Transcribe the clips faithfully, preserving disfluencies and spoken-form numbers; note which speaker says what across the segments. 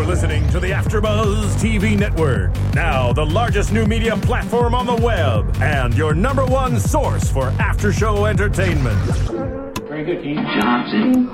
Speaker 1: You're listening to the AfterBuzz T V Network, now the largest new media platform on the web, and your number one source for after-show entertainment.
Speaker 2: Very good, King Johnson.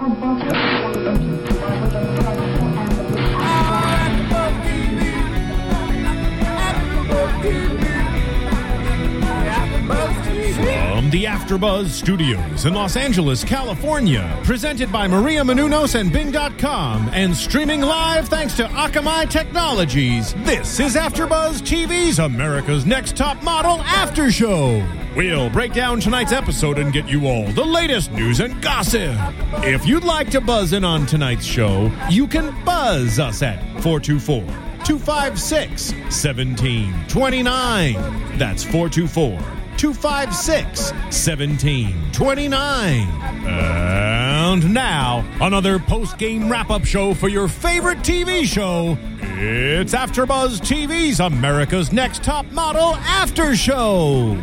Speaker 3: From the AfterBuzz Studios in Los Angeles, California, presented by Maria Menounos and Bing dot com, and streaming live thanks to Akamai Technologies, this is AfterBuzz T V's America's Next Top Model After Show. We'll break down tonight's episode and get you all the latest news and gossip. If you'd like to buzz in on tonight's show, you can buzz us at four two four, two five six, one seven two nine. That's four two four, two five six, one seven two nine. And now, another post-game wrap-up show for your favorite T V show. It's AfterBuzz T V's America's Next Top Model After Show.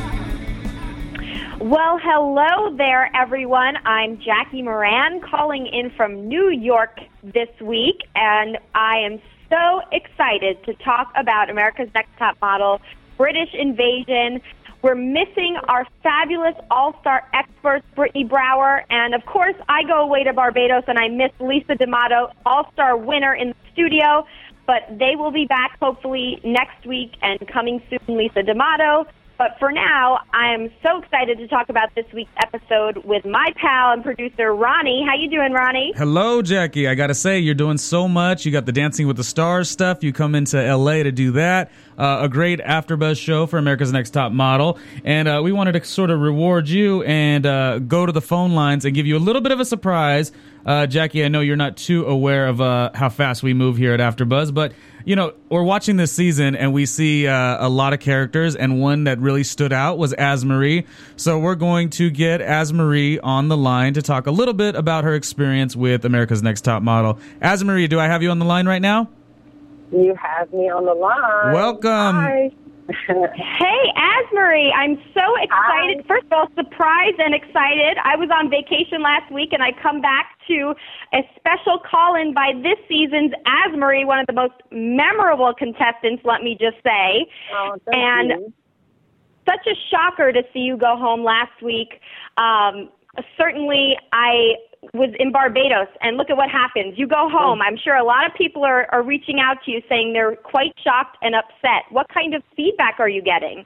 Speaker 4: Well, hello there, everyone. I'm Jackie Moran calling in from New York this week, and I am so excited to talk about America's Next Top Model, British Invasion. We're missing our fabulous all-star experts, Brittany Brower, and of course, I go away to Barbados and I miss Lisa D'Amato, all-star winner in the studio, but they will be back hopefully next week and coming soon, Lisa D'Amato. But for now, I am so excited to talk about this week's episode with my pal and producer, Ronnie. How you doing, Ronnie?
Speaker 5: Hello, Jackie. I got to say, you're doing so much. You got the Dancing with the Stars stuff. You come into L A to do that. Uh, a great AfterBuzz show for America's Next Top Model. And uh, we wanted to sort of reward you and uh, go to the phone lines and give you a little bit of a surprise. Uh, Jackie, I know you're not too aware of uh, how fast we move here at AfterBuzz, but you know, we're watching this season and we see uh, a lot of characters, and one that really stood out was Asmarie. So we're going to get Asmarie on the line to talk a little bit about her experience with America's Next Top Model. Asmarie, do I have you on the line right now?
Speaker 6: You have me on the line.
Speaker 5: Welcome.
Speaker 6: Hi.
Speaker 4: Hey, Asmarie, I'm so excited.
Speaker 6: Hi.
Speaker 4: First of all, surprised and excited. I was on vacation last week, and I come back to a special call-in by this season's Asmarie, one of the most memorable contestants, let me just say.
Speaker 6: Oh, thank
Speaker 4: and
Speaker 6: you.
Speaker 4: Such a shocker to see you go home last week. Um, certainly, I was in Barbados, and look at what happens. You go home. I'm sure a lot of people are, are reaching out to you saying they're quite shocked and upset. What kind of feedback are you getting?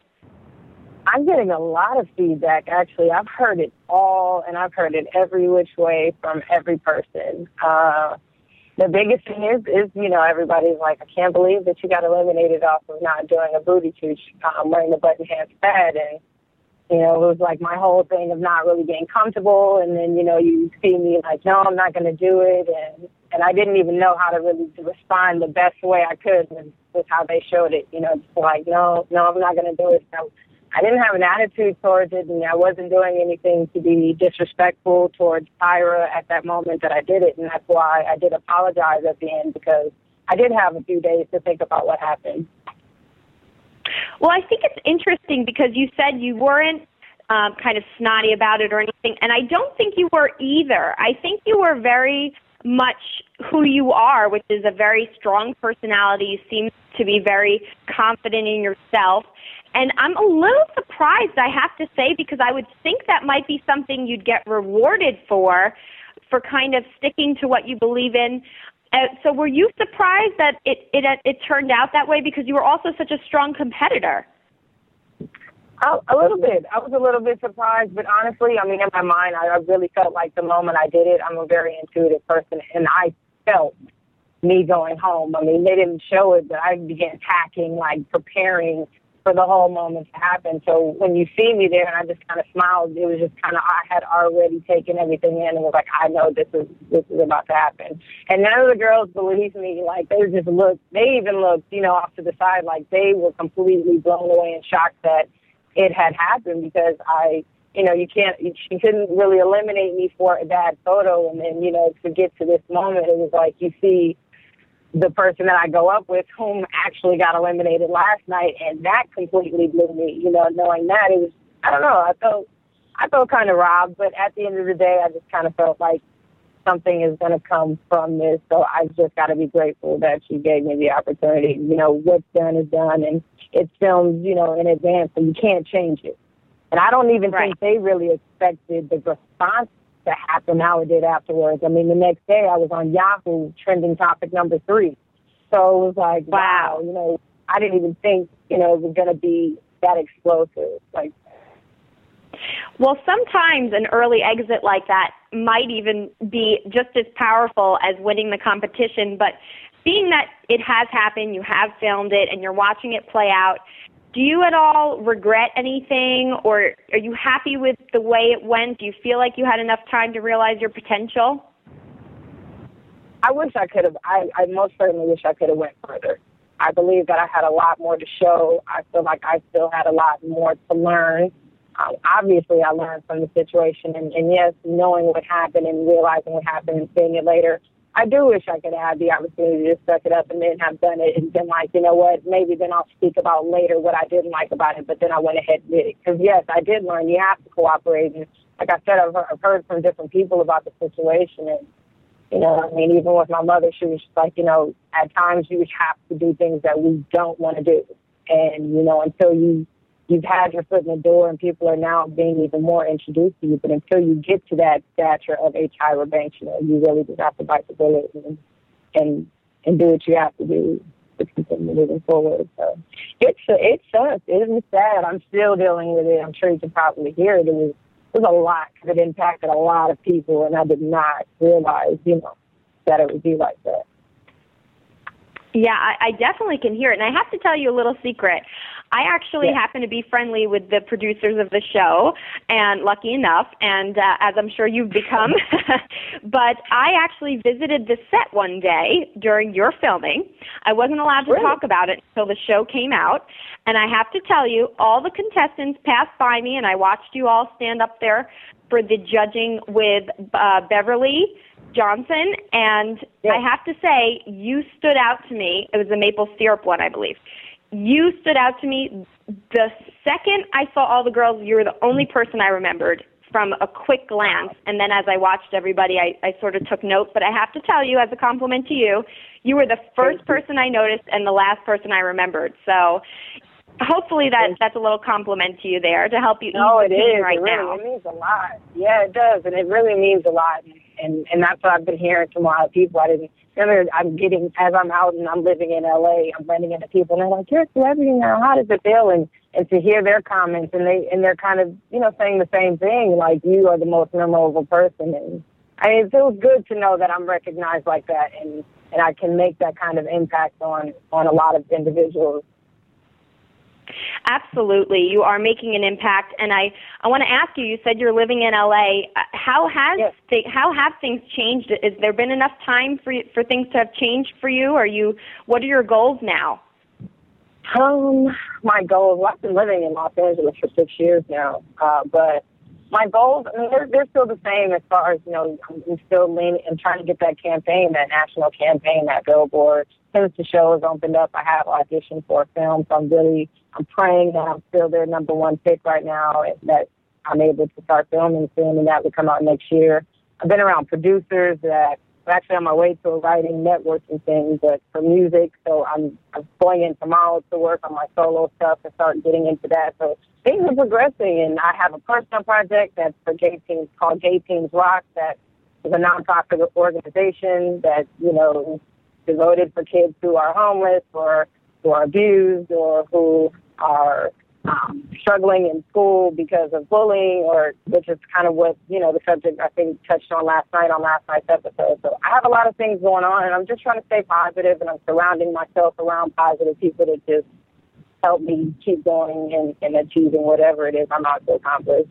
Speaker 6: I'm getting a lot of feedback, actually. I've heard it all, and I've heard it every which way from every person. Uh, the biggest thing is, is, you know, everybody's like, I can't believe that you got eliminated off of not doing a booty tooch, um, wearing the button pants pad, and you know, it was like my whole thing of not really being comfortable. And then, you know, you see me like, no, I'm not going to do it. And, and I didn't even know how to really respond the best way I could with, with how they showed it. You know, just like, no, no, I'm not going to do it. So I didn't have an attitude towards it, and I wasn't doing anything to be disrespectful towards Tyra at that moment that I did it. And that's why I did apologize at the end, because I did have a few days to think about what happened.
Speaker 4: Well, I think it's interesting because you said you weren't um, kind of snotty about it or anything, and I don't think you were either. I think you were very much who you are, which is a very strong personality. You seem to be very confident in yourself. And I'm a little surprised, I have to say, because I would think that might be something you'd get rewarded for, for kind of sticking to what you believe in. Uh, so were you surprised that it, it it turned out that way, because you were also such a strong competitor?
Speaker 6: A, a little bit. I was a little bit surprised, but honestly, I mean, in my mind, I, I really felt like the moment I did it, I'm a very intuitive person, and I felt me going home. I mean, they didn't show it, but I began packing, like preparing for the whole moment to happen. So when you see me there and I just kind of smiled, it was just kind of, I had already taken everything in and was like, I know this is this is about to happen. And none of the girls believed me. Like, they just looked, they even looked, you know, off to the side, like they were completely blown away and shocked that it had happened, because I, you know, you can't, you couldn't really eliminate me for a bad photo. And then, you know, to get to this moment, it was like you see the person that I go up with, whom actually got eliminated last night, and that completely blew me. You know, knowing that, it was, I don't know, I felt, I felt kind of robbed, but at the end of the day, I just kind of felt like something is going to come from this. So I just got to be grateful that she gave me the opportunity. You know, what's done is done, and it's filmed, you know, in advance, and you can't change it. And I don't even
Speaker 4: right.
Speaker 6: think they really expected the response to happen how it did afterwards. I mean, the next day I was on Yahoo trending topic number three. So it was like, wow, wow you know, I didn't even think, you know, it was going to be that explosive. Like,
Speaker 4: well, sometimes an early exit like that might even be just as powerful as winning the competition. But being that it has happened, you have filmed it, and you're watching it play out, do you at all regret anything, or are you happy with the way it went? Do you feel like you had enough time to realize your potential?
Speaker 6: I wish I could have. I, I most certainly wish I could have went further. I believe that I had a lot more to show. I feel like I still had a lot more to learn. Um, obviously, I learned from the situation, and, and yes, knowing what happened and realizing what happened and seeing it later, I do wish I could have had the opportunity to suck it up and then have done it and been like, you know what, maybe then I'll speak about later what I didn't like about it, but then I went ahead and did it. Because, yes, I did learn you have to cooperate. And like I said, I've, I've heard from different people about the situation. And, you know, I mean, even with my mother, she was just like, you know, at times you have to do things that we don't want to do. And, you know, until you you've had your foot in the door and people are now being even more introduced to you. But until you get to that stature of a Tyra Banks, you know, you really just have to bite the bullet and and, and do what you have to do to continue moving forward. So it's it sucks. It is sad. I'm still dealing with it. I'm sure you can probably hear it. It was, it was a lot because it impacted a lot of people, and I did not realize, you know, that it would be like that.
Speaker 4: Yeah, I, I definitely can hear it. And I have to tell you a little secret. I actually yeah. happen to be friendly with the producers of the show, and lucky enough, and uh, as I'm sure you've become, but I actually visited the set one day during your filming. I wasn't allowed to
Speaker 6: really? talk
Speaker 4: about it until the show came out, and I have to tell you, all the contestants passed by me, and I watched you all stand up there for the judging with uh, Beverly Johnson, and yeah. I have to say, you stood out to me. It was the maple syrup one, I believe. You stood out to me. The second I saw all the girls, you were the only person I remembered from a quick glance. And then as I watched everybody, I, I sort of took note. But I have to tell you, as a compliment to you, you were the first person I noticed and the last person I remembered. So hopefully that that's a little compliment to you there to help you
Speaker 6: no,
Speaker 4: ease the pain right
Speaker 6: it really,
Speaker 4: now.
Speaker 6: It means a lot. Yeah, it does. And it really means a lot. And and that's what I've been hearing from a lot of people. I didn't remember. I'm getting as I'm out and I'm living in L A. I'm running into people and they're like, "You're a celebrity now. How does it feel?" And and to hear their comments and they and they're kind of you know saying the same thing, like you are the most memorable person. And I mean, it feels good to know that I'm recognized like that, and and I can make that kind of impact on on a lot of individuals.
Speaker 4: Absolutely. You are making an impact, and I, I want to ask you, you said you're living in L A. How has
Speaker 6: yes.
Speaker 4: th- how have things changed? Has there been enough time for you, for things to have changed for you? Are you what are your goals now?
Speaker 6: Um, my goals, well, I've been living in Los Angeles for six years now, uh, but my goals, I mean, they're, they're still the same as far as, you know, I'm still leaning and trying to get that campaign, that national campaign, that billboard. Since the show has opened up, I have auditioned for a film, so I'm really, I'm praying that I'm still their number one pick right now, and that I'm able to start filming soon, and that will come out next year. I've been around producers that I'm actually on my way to a writing networking thing, but for music, so I'm, I'm going in tomorrow to work on my solo stuff and start getting into that. So things are progressing, and I have a personal project that's for gay teens called Gay Teens Rock that is a nonprofit organization that, you know, is devoted for kids who are homeless or who are abused or who are um, struggling in school because of bullying, or which is kind of what, you know, the subject I think touched on last night on last night's episode. So I have a lot of things going on, and I'm just trying to stay positive, and I'm surrounding myself around positive people that just help me keep going and, and achieving whatever it is I'm out to accomplish.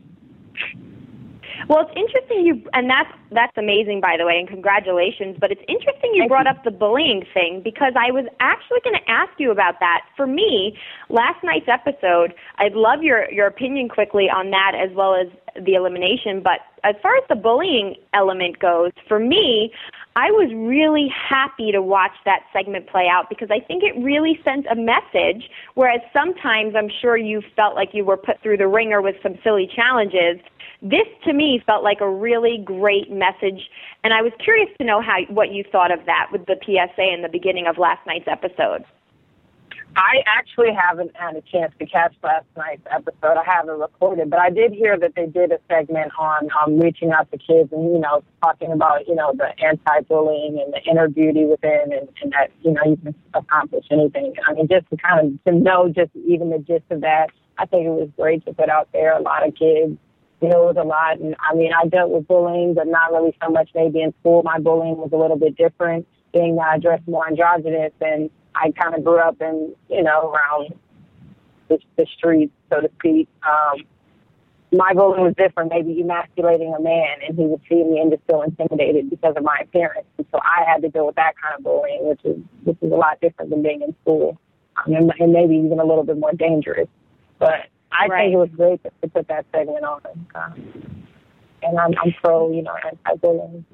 Speaker 4: Well, it's interesting you, and that's that's amazing, by the way, and congratulations. But it's interesting you
Speaker 6: Thank
Speaker 4: brought
Speaker 6: you.
Speaker 4: up the bullying thing, because I was actually going to ask you about that. For me, last night's episode, I'd love your your opinion quickly on that, as well as the elimination. But as far as the bullying element goes, for me, I was really happy to watch that segment play out, because I think it really sent a message, whereas sometimes I'm sure you felt like you were put through the ringer with some silly challenges. This, to me, felt like a really great message. And I was curious to know how what you thought of that with the P S A in the beginning of last night's episode.
Speaker 6: I actually haven't had a chance to catch last night's episode. I haven't recorded, but I did hear that they did a segment on um, reaching out to kids and, you know, talking about, you know, the anti-bullying and the inner beauty within and, and that, you know, you can accomplish anything. I mean, just to kind of to know just even the gist of that, I think it was great to put out there. A lot of kids deal with a lot. And, I mean, I dealt with bullying, but not really so much maybe in school. My bullying was a little bit different, being that I dressed more androgynous, and I kind of grew up in, you know, around the, the streets, so to speak. Um, my bullying was different, maybe emasculating a man, and he would see me and just feel intimidated because of my appearance. And so I had to deal with that kind of bullying, which is which is a lot different than being in school, um, and, and maybe even a little bit more dangerous. But I
Speaker 4: right.
Speaker 6: think it was great to, to put that segment on. Um, and I'm, I'm pro, you know, anti-bullying.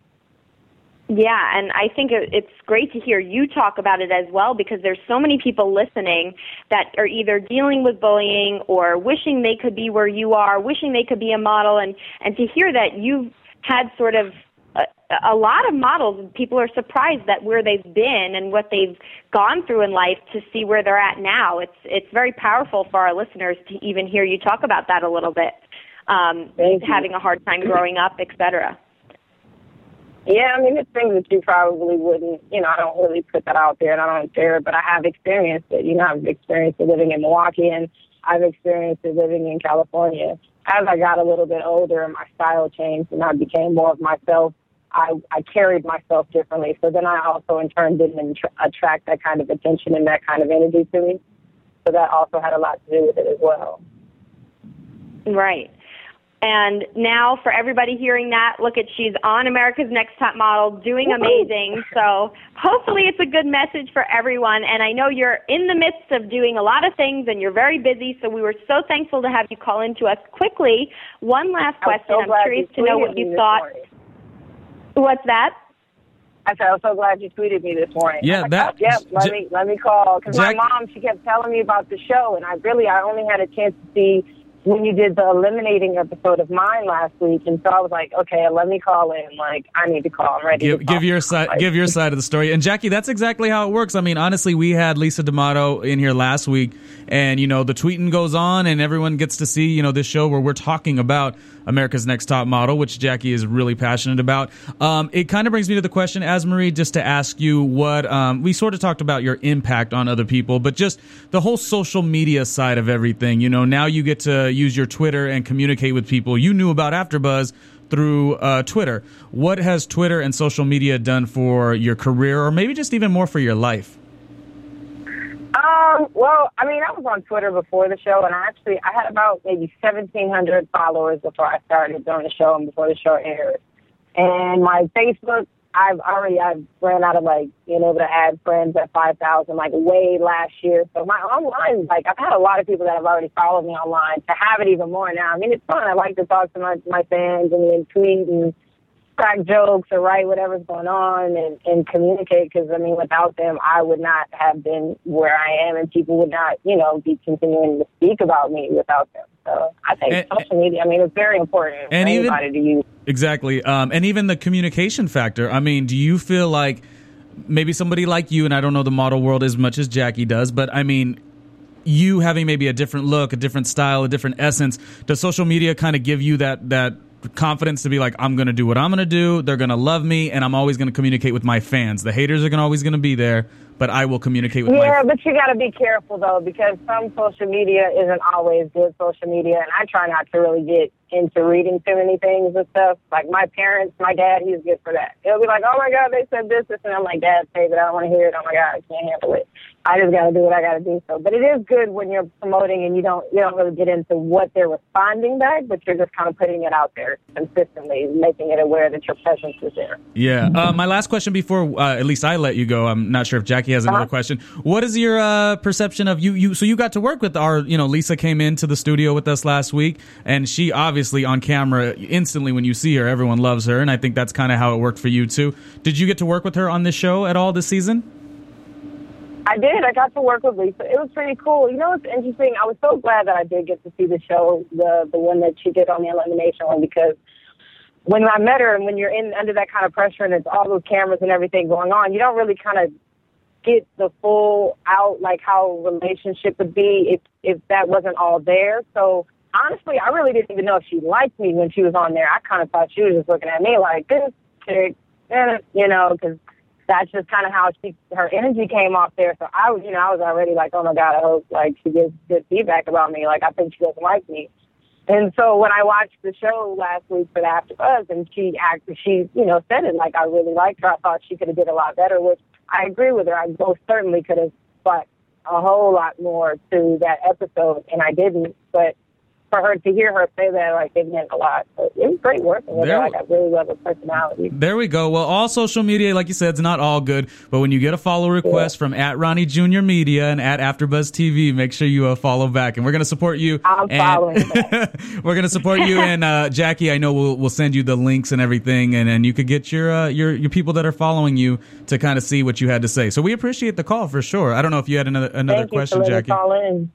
Speaker 4: Yeah, and I think it's great to hear you talk about it as well, because there's so many people listening that are either dealing with bullying or wishing they could be where you are, wishing they could be a model, and, and to hear that you've had sort of a, a lot of models, people are surprised that where they've been and what they've gone through in life to see where they're at now. It's it's very powerful for our listeners to even hear you talk about that a little bit, um, having a hard time growing up, et cetera.
Speaker 6: Yeah, I mean, it's things that you probably wouldn't, you know, I don't really put that out there and I don't share it, but I have experienced it. You know, I've experienced it living in Milwaukee, and I've experienced it living in California. As I got a little bit older and my style changed and I became more of myself, I, I carried myself differently. So then I also, in turn, didn't attract that kind of attention and that kind of energy to me. So that also had a lot to do with it as well.
Speaker 4: Right. And now for everybody hearing that, look at, she's on America's Next Top Model, doing amazing. So hopefully it's a good message for everyone. And I know you're in the midst of doing a lot of things and you're very busy, so we were so thankful to have you call in to us quickly. One last question.
Speaker 6: So
Speaker 4: I'm curious to know what you thought.
Speaker 6: Morning.
Speaker 4: What's that?
Speaker 6: I said, I was so glad you tweeted me this morning.
Speaker 5: Yeah,
Speaker 6: like,
Speaker 5: that.
Speaker 6: Oh, yep, let
Speaker 5: J-
Speaker 6: me let me call, because my mom, she kept telling me about the show, and I really I only had a chance to see when you did the eliminating episode of mine last week, and so I was like, okay, let me call in. Like, I need to call. I'm ready.
Speaker 5: Give,
Speaker 6: to
Speaker 5: give your side. Give your side of the story. And Jackie, that's exactly how it works. I mean, honestly, we had Lisa D'Amato in here last week, and you know, the tweeting goes on, and everyone gets to see, you know, this show where we're talking about America's Next Top Model, which Jackie is really passionate about. Um, it kind of brings me to the question, Asmarie, just to ask you what um, we sort of talked about your impact on other people, but just the whole social media side of everything. You know, now you get to use your Twitter and communicate with people you knew about AfterBuzz through uh, Twitter. What has Twitter and social media done for your career, or maybe just even more for your life?
Speaker 6: Um, well, I mean, I was on Twitter before the show, and I actually, I had about maybe seventeen hundred followers before I started doing the show and before the show aired. And my Facebook, I've already, I've ran out of, like, being able to add friends at five thousand, like, way last year. So my online, like, I've had a lot of people that have already followed me online. To have it even more now, I mean, it's fun. I like to talk to my, my fans and then tweet and crack jokes or write whatever's going on and, and communicate, because, I mean, without them, I would not have been where I am, and people would not, you know, be continuing to speak about me without them. So I think and, social media, I mean, it's very important for anybody even, to use.
Speaker 5: Exactly. Um, and even the communication factor. I mean, do you feel like maybe somebody like you, and I don't know the model world as much as Jackie does, but I mean, you having maybe a different look, a different style, a different essence, does social media kind of give you that that confidence to be like, I'm going to do what I'm going to do, they're going to love me, and I'm always going to communicate with my fans? The haters are gonna, always going to be there, but I will communicate with
Speaker 6: yeah,
Speaker 5: my
Speaker 6: Yeah, but you got to be careful, though, because some social media isn't always good social media, and I try not to really get into reading too many things and stuff. Like my parents, my dad, he's good for that. He'll be like, oh, my God, they said this, this, and I'm like, Dad, say that, I don't want to hear it. Oh, my God, I can't handle it. I just got to do what I got to do. So, but it is good when you're promoting and you don't you don't really get into what they're responding back, but you're just kind of putting it out there consistently, making it aware that your presence is there.
Speaker 5: Yeah. Uh, my last question before uh, at least I let you go. I'm not sure if Jackie has another uh-huh. question. What is your uh, perception of you? You so you got to work with our, you know, Lisa came into the studio with us last week, and she obviously on camera instantly when you see her, everyone loves her, and I think that's kind of how it worked for you too. Did you get to work with her on this show at all this season?
Speaker 6: I did. I got to work with Lisa. It was pretty cool. You know what's interesting? I was so glad that I did get to see the show, the the one that she did on the elimination one, because when I met her and when you're in under that kind of pressure and it's all those cameras and everything going on, you don't really kind of get the full out, like how a relationship would be if, if that wasn't all there. So honestly, I really didn't even know if she liked me when she was on there. I kind of thought she was just looking at me like, this chick, you know, because that's just kind of how she, her energy came off there. So I was, you know, I was already like, oh my God, I hope like she gives good feedback about me. Like, I think she doesn't like me. And so when I watched the show last week for the AfterBuzz, and she actually, she, you know, said it like, I really liked her. I thought she could have did a lot better, which I agree with her. I most certainly could have brought a whole lot more to that episode, and I didn't. But for her to hear her say that, like, it meant a lot. So it was great working with her. Like, I really love her personality.
Speaker 5: There we go. Well, all social media, like you said, it's not all good. But when you get a follow request yeah. from at Ronnie Junior Media and at AfterBuzz T V, make sure you uh, follow back. And we're going to support you.
Speaker 6: I'm
Speaker 5: and
Speaker 6: following back.
Speaker 5: We're going to support you. And uh, Jackie, I know we'll we'll send you the links and everything. And, and you could get your, uh, your your people that are following you to kind of see what you had to say. So we appreciate the call for sure. I don't know if you had another, another
Speaker 6: Thank
Speaker 5: question,
Speaker 6: you for
Speaker 5: Jackie.
Speaker 6: Call in.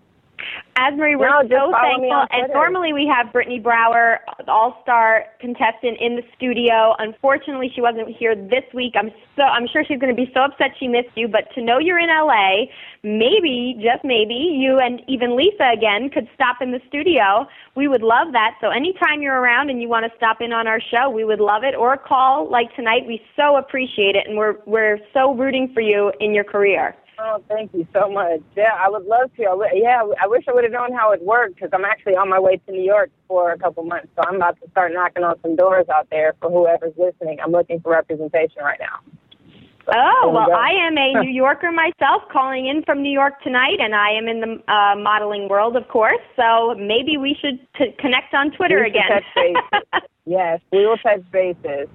Speaker 4: Asmarie, we're
Speaker 6: no,
Speaker 4: so thankful. And normally we have Brittany Brower, the all-star contestant, in the studio. Unfortunately, she wasn't here this week. I'm so I'm sure she's going to be so upset she missed you. But to know you're in L A, maybe, just maybe, you and even Lisa again could stop in the studio. We would love that. So anytime you're around and you want to stop in on our show, we would love it. Or call like tonight. We so appreciate it, and we're we're so rooting for you in your career.
Speaker 6: Oh, thank you so much. Yeah, I would love to. I would, yeah, I wish I would have known how it worked because I'm actually on my way to New York for a couple months. So I'm about to start knocking on some doors out there for whoever's listening. I'm looking for representation right now. So,
Speaker 4: oh, well, I am a New Yorker myself calling in from New York tonight, and I am in the uh, modeling world, of course. So maybe we should t- connect on Twitter
Speaker 6: we
Speaker 4: again.
Speaker 6: Touch bases. Yes, we will touch bases.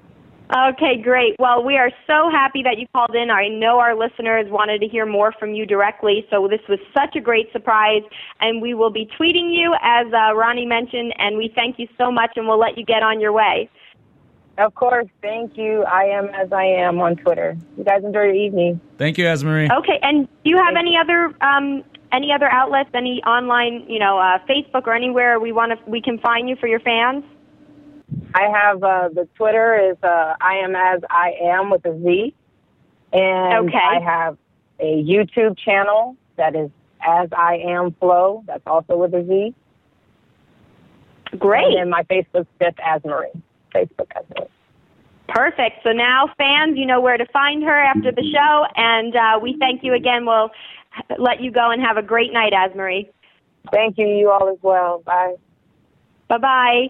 Speaker 4: Okay, great. Well, we are so happy that you called in. I know our listeners wanted to hear more from you directly, so this was such a great surprise, and we will be tweeting you, as uh, Ronnie mentioned, and we thank you so much, and we'll let you get on your way.
Speaker 6: Of course. Thank you. I am as I am on Twitter. You guys enjoy your evening.
Speaker 5: Thank you, Asmarie.
Speaker 4: Okay, and do you have any other um, any other outlets, any online, you know, uh, Facebook or anywhere we want to we can find you for your fans?
Speaker 6: I have uh, the Twitter is uh, I am as I am with a Z, and
Speaker 4: okay.
Speaker 6: I have a YouTube channel that is As I Am Flow. That's also with a Z.
Speaker 4: Great.
Speaker 6: And then my Facebook's just Asmarie. Facebook Asmarie.
Speaker 4: Perfect. So now, fans, you know where to find her after the show, and uh, we thank you again. We'll let you go and have a great night, Asmarie.
Speaker 6: Thank you. You all as well. Bye.
Speaker 4: Bye bye.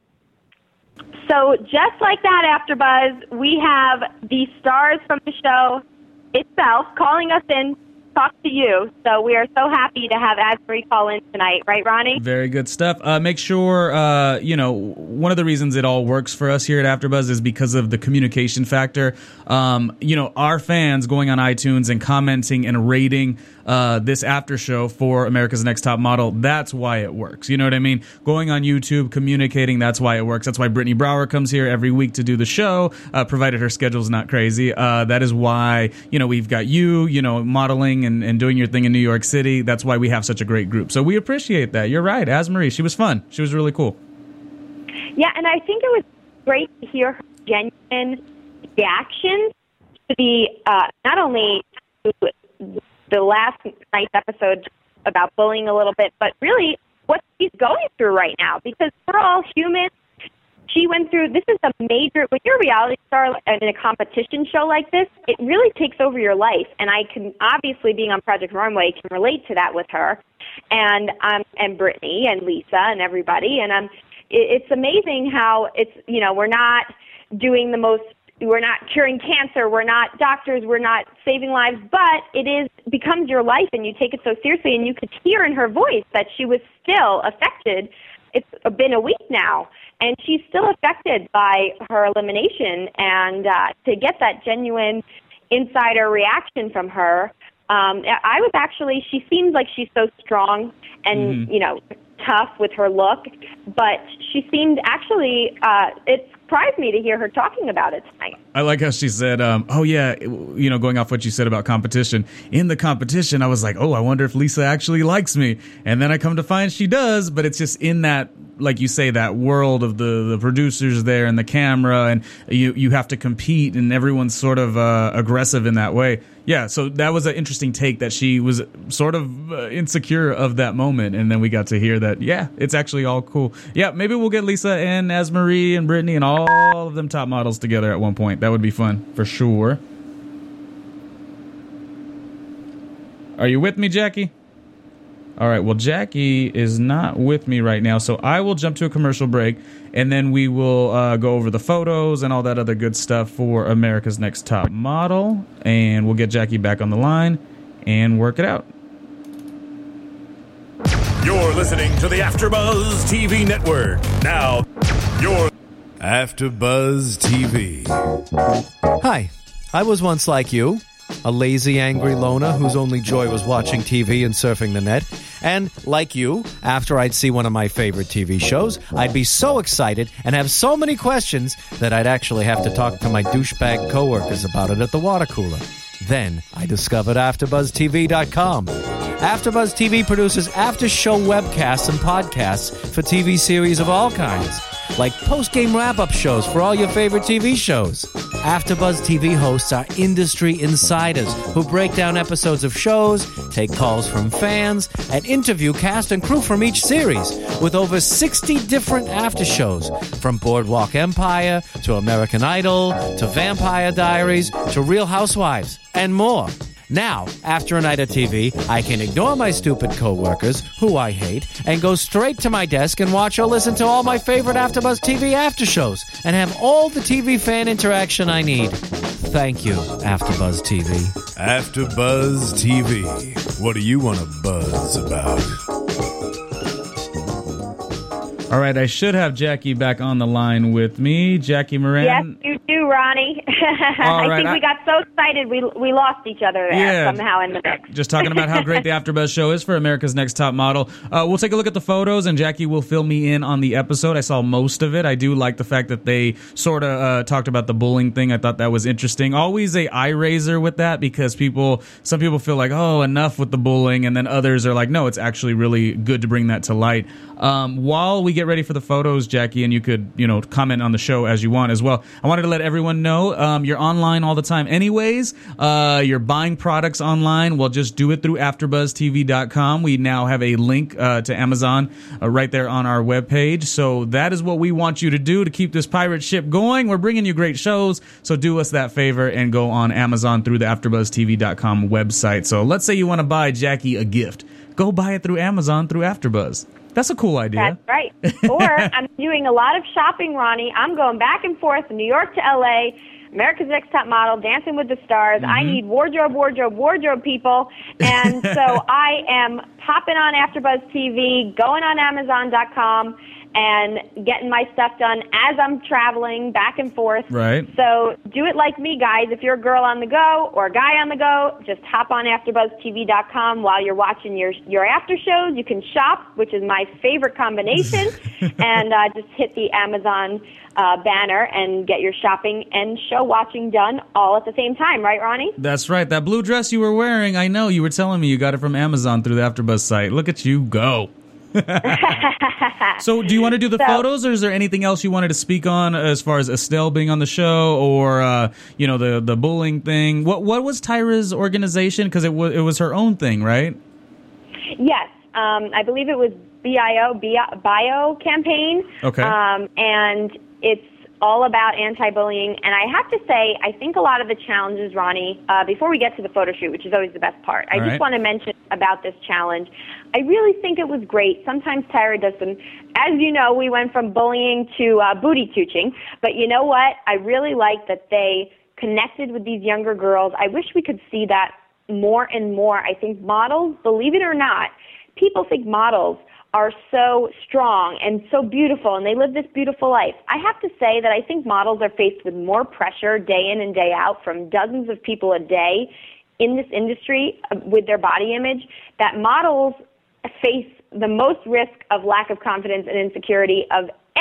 Speaker 4: So just like that, AfterBuzz, we have the stars from the show itself calling us in to talk to you. So we are so happy to have Asmarie call in tonight. Right, Ronnie?
Speaker 5: Very good stuff. Uh, make sure, uh, you know, one of the reasons it all works for us here at AfterBuzz is because of the communication factor. Um, you know, our fans going on iTunes and commenting and rating Uh, this after show for America's Next Top Model, that's why it works. You know what I mean? Going on YouTube, communicating, that's why it works. That's why Brittany Brower comes here every week to do the show, uh, provided her schedule's not crazy. Uh, that is why, you know, we've got you, you know, modeling and, and doing your thing in New York City. That's why we have such a great group. So we appreciate that. You're right, Asmarie. She was fun. She was really cool.
Speaker 4: Yeah, and I think it was great to hear her genuine reactions to the, uh, not only to the last night's episode about bullying a little bit, but really what she's going through right now, because we're all human. She went through, this is a major, when you're a reality star in a competition show like this, it really takes over your life. And I can, obviously being on Project Runway, can relate to that with her and um, and Brittany and Lisa and everybody. And um, it, it's amazing how it's, you know, we're not doing the most, we're not curing cancer, we're not doctors, we're not saving lives, but it is becomes your life and you take it so seriously, and you could hear in her voice that she was still affected. It's been a week now, and she's still affected by her elimination, and uh, to get that genuine insider reaction from her, um, I was actually, she seems like she's so strong and, mm-hmm. you know, tough with her look, but she seemed actually, uh, it's surprised me to hear her talking about it tonight.
Speaker 5: I like how she said, um, oh, yeah, you know, going off what you said about competition. In the competition, I was like, oh, I wonder if Lisa actually likes me. And then I come to find she does, but it's just in that, like you say, that world of the, the producers there and the camera, and you, you have to compete, and everyone's sort of uh, aggressive in that way. Yeah, so that was an interesting take that she was sort of uh, insecure of that moment, and then we got to hear that, yeah, it's actually all cool. Yeah, maybe we'll get Lisa and Asmarie and Brittany and all of them top models together at one point. That would be fun, for sure. Are you with me, Jackie? All right, well, Jackie is not with me right now, so I will jump to a commercial break, and then we will uh, go over the photos and all that other good stuff for America's Next Top Model, and we'll get Jackie back on the line and work it out.
Speaker 1: You're listening to the AfterBuzz T V Network. Now, you're
Speaker 7: AfterBuzz T V.
Speaker 8: Hi, I was once like you. A lazy, angry loner whose only joy was watching T V and surfing the net. And, like you, after I'd see one of my favorite T V shows, I'd be so excited and have so many questions that I'd actually have to talk to my douchebag coworkers about it at the water cooler. Then I discovered After Buzz T V dot com. AfterBuzz T V produces after-show webcasts and podcasts for T V series of all kinds, like post-game wrap-up shows for all your favorite T V shows. AfterBuzz T V hosts are industry insiders who break down episodes of shows, take calls from fans, and interview cast and crew from each series, with over sixty different after-shows, from Boardwalk Empire to American Idol to Vampire Diaries to Real Housewives, and more. Now, after a night of T V, I can ignore my stupid coworkers, who I hate, and go straight to my desk and watch or listen to all my favorite AfterBuzz T V after shows, and have all the T V fan interaction I need. Thank you, AfterBuzz T V.
Speaker 7: AfterBuzz T V. What do you want to buzz about?
Speaker 5: All right, I should have Jackie back on the line with me. Jackie Moran.
Speaker 4: Yes, you do, Ronnie. I
Speaker 5: right,
Speaker 4: think
Speaker 5: I-
Speaker 4: we got so excited we we lost each other there
Speaker 5: Yeah.
Speaker 4: somehow in the mix.
Speaker 5: Just talking about how great the AfterBuzz show is for America's Next Top Model. Uh, we'll take a look at the photos, and Jackie will fill me in on the episode. I saw most of it. I do like the fact that they sort of uh, talked about the bullying thing. I thought that was interesting. Always a eye raiser with that, because people, some people feel like, oh, enough with the bullying, and then others are like, no, it's actually really good to bring that to light. Um, while we get ready for the photos, Jackie, and you could, you know, comment on the show as you want as well, I wanted to let everyone know um, you're online all the time anyways. Uh, you're buying products online. Well, just do it through After Buzz T V dot com. We now have a link uh, to Amazon uh, right there on our webpage. So that is what we want you to do to keep this pirate ship going. We're bringing you great shows, so do us that favor and go on Amazon through the After Buzz T V dot com website. So let's say you want to buy Jackie a gift. Go buy it through Amazon through AfterBuzz. That's a cool idea.
Speaker 4: That's right. Or I'm doing a lot of shopping, Ronnie. I'm going back and forth from New York to L A, America's Next Top Model, Dancing with the Stars. Mm-hmm. I need wardrobe, wardrobe, wardrobe people. And so I am popping on AfterBuzz T V, going on Amazon dot com, and getting my stuff done as I'm traveling back and forth.
Speaker 5: Right.
Speaker 4: So do it like me, guys. If you're a girl on the go or a guy on the go, just hop on After Buzz T V dot com while you're watching your your after shows. You can shop, which is my favorite combination, and uh, just hit the Amazon uh, banner and get your shopping and show watching done all at the same time. Right, Ronnie?
Speaker 5: That's right. That blue dress you were wearing, I know. You were telling me you got it from Amazon through the AfterBuzz site. Look at you go. So do you want to do the
Speaker 4: So-
Speaker 5: photos, or is there anything else you wanted to speak on as far as Estelle being on the show, or uh, you know, the the bullying thing? What what was Tyra's organization? Because it was it was her own thing, right?
Speaker 4: Yes. Um, I believe it was B I O, Bio Campaign.
Speaker 5: Okay.
Speaker 4: Um, and it's all about anti-bullying. And I have to say, I think a lot of the challenges, Ronnie, uh, before we get to the photo shoot, which is always the best part, I
Speaker 5: All
Speaker 4: just
Speaker 5: right.
Speaker 4: want to mention about this challenge. I really think it was great. Sometimes Tyra does some, as you know, we went from bullying to uh, booty tooching. But you know what? I really like that they connected with these younger girls. I wish we could see that more and more. I think models, believe it or not, people think models are so strong and so beautiful, and they live this beautiful life. I have to say that I think models are faced with more pressure day in and day out from dozens of people a day in this industry uh, with their body image, that models face the most risk of lack of confidence and insecurity of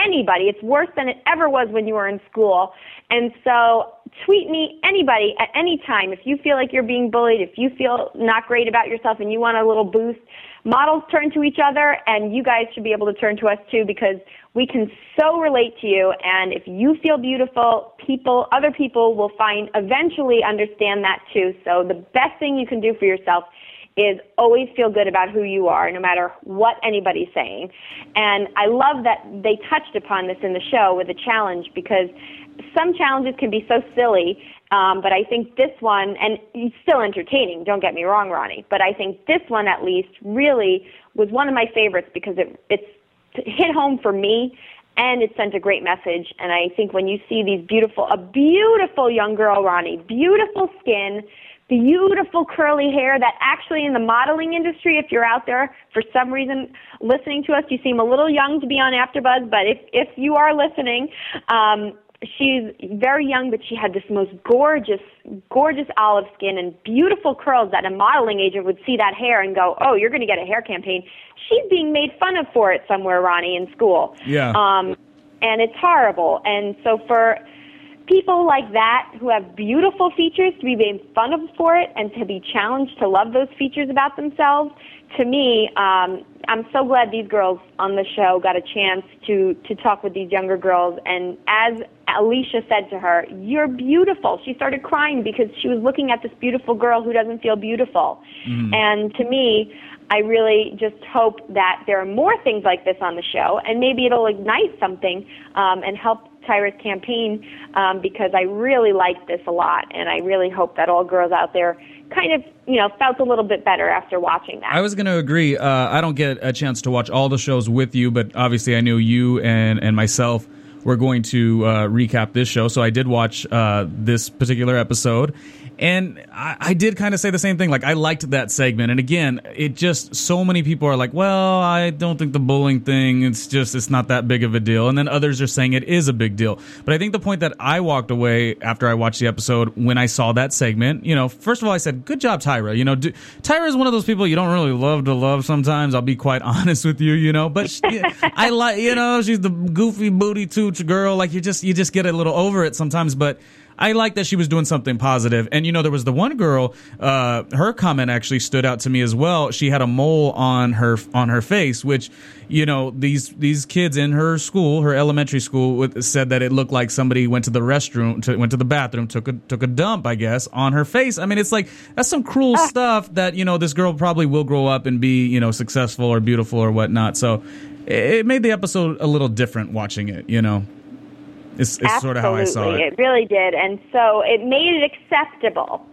Speaker 4: anybody. It's worse than it ever was when you were in school. And so tweet me, anybody, at any time. If you feel like you're being bullied, if you feel not great about yourself and you want a little boost, models turn to each other, and you guys should be able to turn to us too, because we can so relate to you. And if you feel beautiful, people, other people will find, eventually understand that too. So the best thing you can do for yourself is always feel good about who you are, no matter what anybody's saying. And I love that they touched upon this in the show with a challenge, because some challenges can be so silly, um, but I think this one, and it's still entertaining, don't get me wrong, Ronnie, but I think this one at least really was one of my favorites because it it's hit home for me, and it sent a great message. And I think when you see these beautiful, a beautiful young girl, Ronnie, beautiful skin, beautiful curly hair, that actually in the modeling industry, if you're out there for some reason listening to us, you seem a little young to be on AfterBuzz, but if, if you are listening, um, she's very young, but she had this most gorgeous, gorgeous olive skin and beautiful curls that a modeling agent would see that hair and go, oh, you're going to get a hair campaign. She's being made fun of for it somewhere, Ronnie, in school.
Speaker 5: Yeah.
Speaker 4: Um, and it's horrible. And so for people like that who have beautiful features to be made fun of for it and to be challenged to love those features about themselves, to me, um, I'm so glad these girls on the show got a chance to, to talk with these younger girls. And as Alicia said to her, you're beautiful. She started crying because she was looking at this beautiful girl who doesn't feel beautiful. Mm. And to me, I really just hope that there are more things like this on the show, and maybe it'll ignite something um, and help Tyra's campaign, um, because I really like this a lot, and I really hope that all girls out there kind of, you know, felt a little bit better after watching that.
Speaker 5: I was going to agree. Uh, I don't get a chance to watch all the shows with you, but obviously I knew you and, and myself were going to uh, recap this show, so I did watch uh, this particular episode. And I, I did kind of say the same thing. Like, I liked that segment. And again, it just, so many people are like, well, I don't think the bullying thing, it's just, it's not that big of a deal. And then others are saying it is a big deal. But I think the point that I walked away after I watched the episode, when I saw that segment, you know, first of all, I said, good job, Tyra. You know, do, Tyra is one of those people you don't really love to love sometimes. I'll be quite honest with you, you know. But she, I like, you know, she's the goofy booty tooch girl. Like, you just, you just get a little over it sometimes. But I like that she was doing something positive. And, you know, there was the one girl, uh, her comment actually stood out to me as well. She had a mole on her on her face, which, you know, these these kids in her school, her elementary school, with, said that it looked like somebody went to the restroom, to, went to the bathroom, took a took a dump, I guess, on her face. I mean, it's like, that's some cruel ah. stuff that, you know, this girl probably will grow up and be, you know, successful or beautiful or whatnot. So it made the episode a little different watching it, you know. It's, it's sort of how I saw it.
Speaker 4: It really did. And so it made it acceptable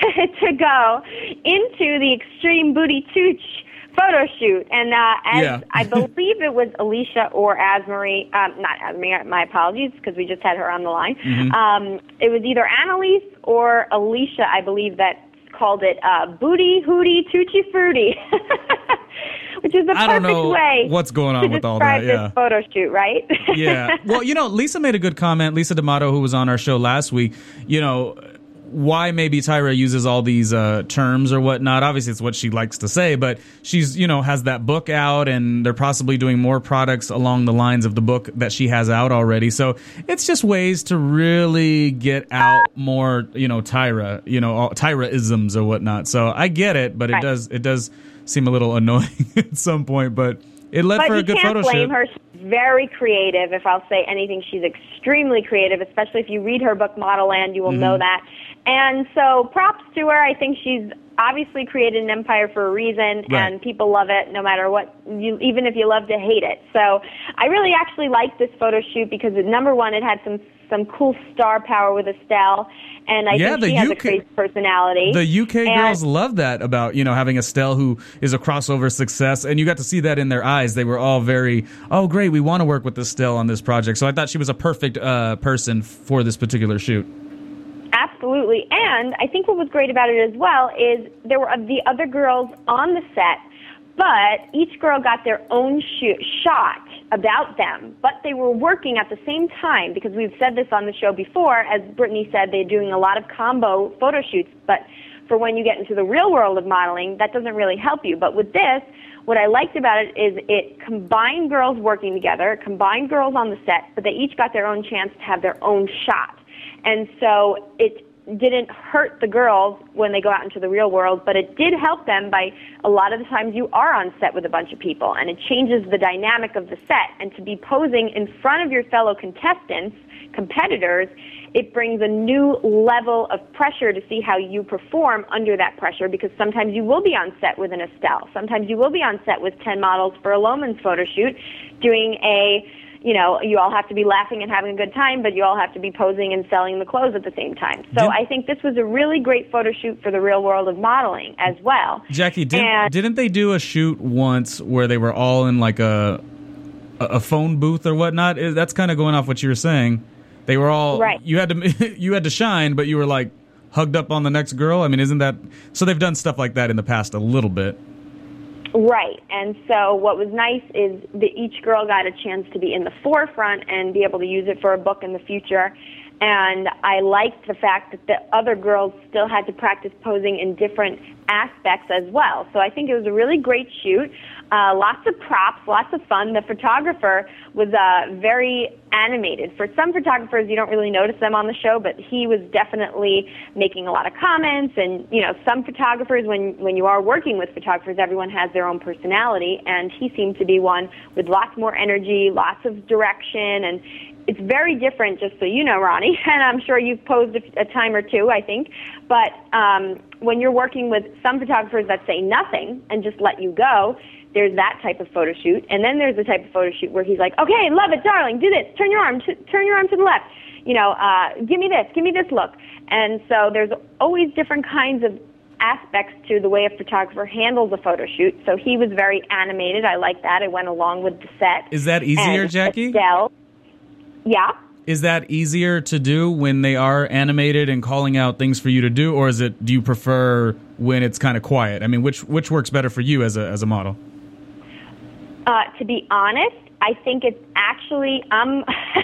Speaker 4: to go into the Extreme Booty Tooch photo shoot. And uh, as
Speaker 5: yeah.
Speaker 4: I believe it was Alicia or Asmarie, um, not Asmarie, my apologies, because we just had her on the line. Mm-hmm. Um, it was either Annalise or Alicia, I believe, that called it uh, Booty Hootie Toochie Fruity. Which is the
Speaker 5: I
Speaker 4: perfect
Speaker 5: don't know
Speaker 4: way
Speaker 5: what's going on
Speaker 4: to
Speaker 5: with all that.
Speaker 4: describe
Speaker 5: Yeah.
Speaker 4: this photo shoot, right?
Speaker 5: Yeah. Well, you know, Lisa made a good comment. Lisa D'Amato, who was on our show last week, you know, why maybe Tyra uses all these uh, terms or whatnot. Obviously, it's what she likes to say, but she's, you know, has that book out, and they're possibly doing more products along the lines of the book that she has out already. So it's just ways to really get out more, you know, Tyra, you know, Tyra-isms or whatnot. So I get it, but
Speaker 4: right.
Speaker 5: it does, it does seem a little annoying at some point, but it led
Speaker 4: but
Speaker 5: for a good photo shoot.
Speaker 4: But you can't blame her. She's very creative. If I'll say anything, she's extremely creative, especially if you read her book, Model Land, you will mm-hmm. know that. And so props to her. I think she's obviously created an empire for a reason,
Speaker 5: right.
Speaker 4: and people love it no matter what, you, even if you love to hate it. So I really actually liked this photo shoot because, number one, it had some some cool star power with Estelle, and I
Speaker 5: yeah,
Speaker 4: think she has U K, a crazy personality.
Speaker 5: The U K
Speaker 4: and,
Speaker 5: girls love that about, you know, having Estelle, who is a crossover success, and you got to see that in their eyes. They were all very, oh, great, we want to work with Estelle on this project. So I thought she was a perfect uh, person for this particular shoot.
Speaker 4: Absolutely. And I think what was great about it as well is there were the other girls on the set, but each girl got their own shoot, shot about them, but they were working at the same time, because we've said this on the show before. As Brittany said, they're doing a lot of combo photo shoots, but for when you get into the real world of modeling, that doesn't really help you. But with this, what I liked about it is it combined girls working together, it combined girls on the set, but they each got their own chance to have their own shot. And so it didn't hurt the girls when they go out into the real world, but it did help them by a lot of the times you are on set with a bunch of people, and it changes the dynamic of the set. And to be posing in front of your fellow contestants, competitors, it brings a new level of pressure to see how you perform under that pressure, because sometimes you will be on set with an Estelle. Sometimes you will be on set with ten models for a Loehmann's photo shoot doing a, you know, you all have to be laughing and having a good time, but you all have to be posing and selling the clothes at the same time. So
Speaker 5: Did,
Speaker 4: I think this was a really great photo shoot for the real world of modeling as well.
Speaker 5: Jackie, did,
Speaker 4: and,
Speaker 5: didn't they do a shoot once where they were all in like a a phone booth or whatnot? That's kind of going off what you were saying. They were all
Speaker 4: right.
Speaker 5: You had to you had to shine, but you were like hugged up on the next girl. I mean, isn't that so? They've done stuff like that in the past a little bit.
Speaker 4: Right, and so what was nice is that each girl got a chance to be in the forefront and be able to use it for a book in the future. And I liked the fact that the other girls still had to practice posing in different aspects as well. So I think it was a really great shoot. Uh, lots of props, lots of fun. The photographer was uh, very animated. For some photographers, you don't really notice them on the show, but he was definitely making a lot of comments. And, you know, some photographers, when, when you are working with photographers, everyone has their own personality, and he seemed to be one with lots more energy, lots of direction, and it's very different, just so you know, Ronnie, and I'm sure you've posed a, a time or two, I think, but um, when you're working with some photographers that say nothing and just let you go, there's that type of photo shoot, and then there's the type of photo shoot where he's like, okay, love it, darling, do this, turn your arm, t- turn your arm to the left, you know, uh, give me this, give me this look. And so there's always different kinds of aspects to the way a photographer handles a photo shoot. So he was very animated. I like that. It went along with the set.
Speaker 5: Is that easier,
Speaker 4: and
Speaker 5: Jackie?
Speaker 4: Estelle, yeah.
Speaker 5: Is that easier to do when they are animated and calling out things for you to do, or is it? Do you prefer when it's kind of quiet? I mean, which which works better for you as a as a model?
Speaker 4: Uh, to be honest, I think it's actually um,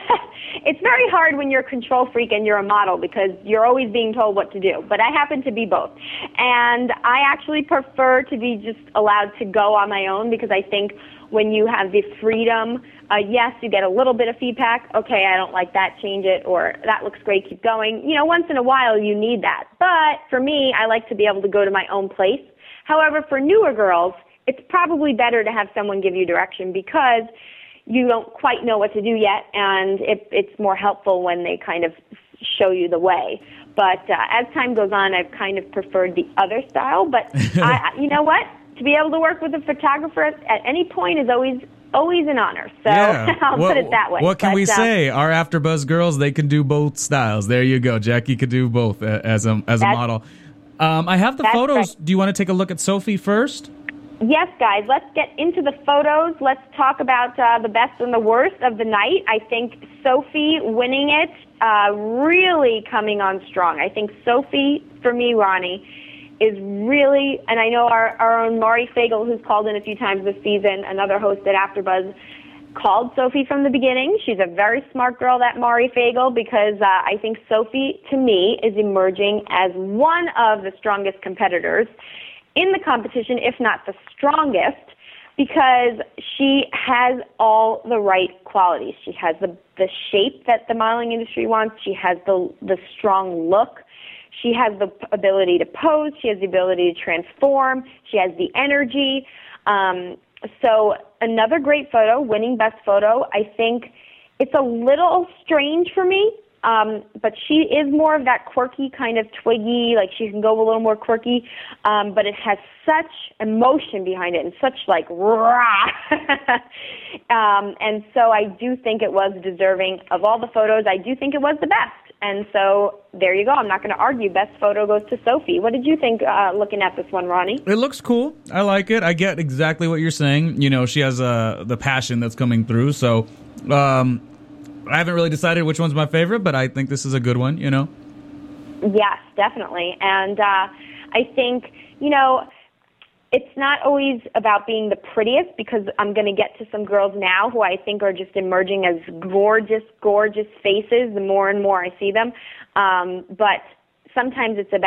Speaker 4: it's very hard when you're a control freak and you're a model because you're always being told what to do. But I happen to be both, and I actually prefer to be just allowed to go on my own because I think when you have the freedom. Uh, yes, you get a little bit of feedback. Okay, I don't like that, change it, or that looks great, keep going. You know, once in a while you need that. But for me, I like to be able to go to my own place. However, for newer girls, it's probably better to have someone give you direction because you don't quite know what to do yet, and it, it's more helpful when they kind of show you the way. But uh, as time goes on, I've kind of preferred the other style. But I, you know what? To be able to work with a photographer at, at any point is always always an honor. So
Speaker 5: yeah.
Speaker 4: I'll
Speaker 5: what,
Speaker 4: put it that way.
Speaker 5: What can
Speaker 4: but,
Speaker 5: we
Speaker 4: uh,
Speaker 5: say? Our AfterBuzz girls, they can do both styles. There you go. Jackie could do both as a as a model. Um, I have the photos.
Speaker 4: Right.
Speaker 5: Do you want to take a look at Sophie first?
Speaker 4: Yes, guys. Let's get into the photos. Let's talk about uh, the best and the worst of the night. I think Sophie winning it, uh, really coming on strong. I think Sophie, for me, Ronnie, is really, and I know our, our own Mari Fagel, who's called in a few times this season, another host at AfterBuzz, called Sophie from the beginning. She's a very smart girl, that Mari Fagel, because uh, I think Sophie, to me, is emerging as one of the strongest competitors in the competition, if not the strongest, because she has all the right qualities. She has the, the shape that the modeling industry wants. She has the the strong look. She has the ability to pose. She has the ability to transform. She has the energy. Um, so another great photo, winning best photo. I think it's a little strange for me, um, but she is more of that quirky kind of twiggy, like she can go a little more quirky, um, but it has such emotion behind it and such like rah. um, and so I do think it was deserving of all the photos. I do think it was the best. And so there you go. I'm not going to argue. Best photo goes to Sophie. What did you think uh, looking at this one, Ronnie?
Speaker 5: It looks cool. I like it. I get exactly what you're saying. You know, she has uh, the passion that's coming through. So um, I haven't really decided which one's my favorite, but I think this is a good one, you know?
Speaker 4: Yes, definitely. And uh, I think, you know, it's not always about being the prettiest because I'm going to get to some girls now who I think are just emerging as gorgeous, gorgeous faces the more and more I see them. Um, but sometimes it's about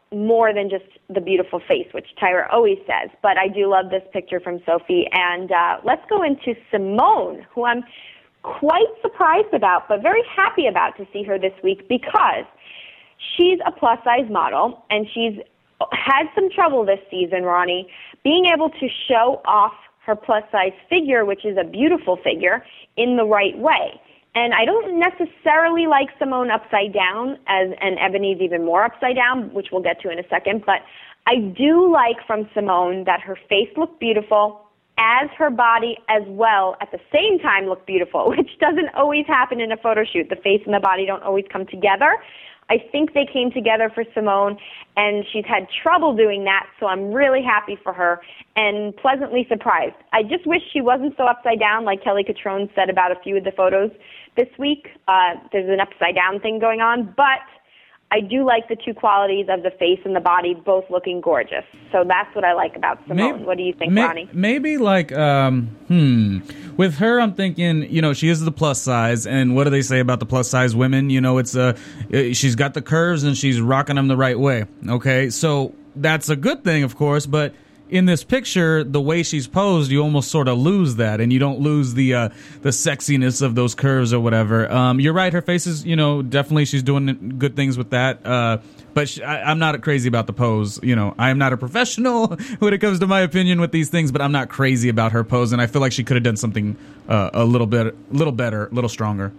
Speaker 4: more than just the beautiful face, which Tyra always says. But I do love this picture from Sophie. And uh, let's go into Simone, who I'm quite surprised about, but very happy about to see her this week because she's a plus-size model, and she's had some trouble this season, Ronnie, being able to show off her plus-size figure, which is a beautiful figure, in the right way. And I don't necessarily like Simone upside down, as and Ebony's even more upside down, which we'll get to in a second. But I do like from Simone that her face looked beautiful, as her body as well at the same time looked beautiful, which doesn't always happen in a photo shoot. The face and the body don't always come together. I think they came together for Simone, and she's had trouble doing that, so I'm really happy for her and pleasantly surprised. I just wish she wasn't so upside down, like Kelly Catrone said about a few of the photos this week. Uh, there's an upside down thing going on, but I do like the two qualities of the face and the body both looking gorgeous. So that's what I like about Simone. Maybe, what do you think,
Speaker 5: may,
Speaker 4: Ronnie?
Speaker 5: Maybe like, um, hmm, with her, I'm thinking, you know, she is the plus size, and what do they say about the plus size women? You know, it's uh, she's got the curves and she's rocking them the right way. Okay, so that's a good thing, of course, but in this picture, the way she's posed, you almost sort of lose that, and you don't lose the uh, the sexiness of those curves or whatever. Um, you're right, her face is, you know, definitely she's doing good things with that. Uh, but she, I, I'm not crazy about the pose. You know, I am not a professional when it comes to my opinion with these things, but I'm not crazy about her pose, and I feel like she could have done something uh, a little bit, little better, a little stronger.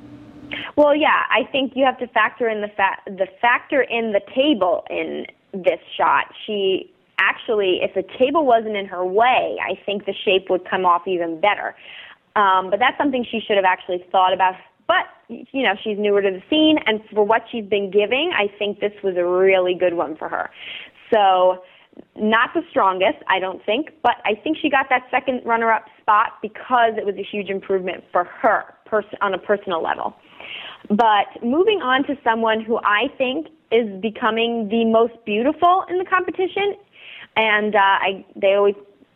Speaker 4: Well, yeah, I think you have to factor in the fa- the factor in the table in this shot. She. Actually, if the table wasn't in her way, I think the shape would come off even better. Um, but that's something she should have actually thought about. But, you know, she's newer to the scene, and for what she's been giving, I think this was a really good one for her. So, not the strongest, I don't think, but I think she got that second runner-up spot because it was a huge improvement for her pers- on a personal level. But moving on to someone who I think is becoming the most beautiful in the competition, and uh, I they always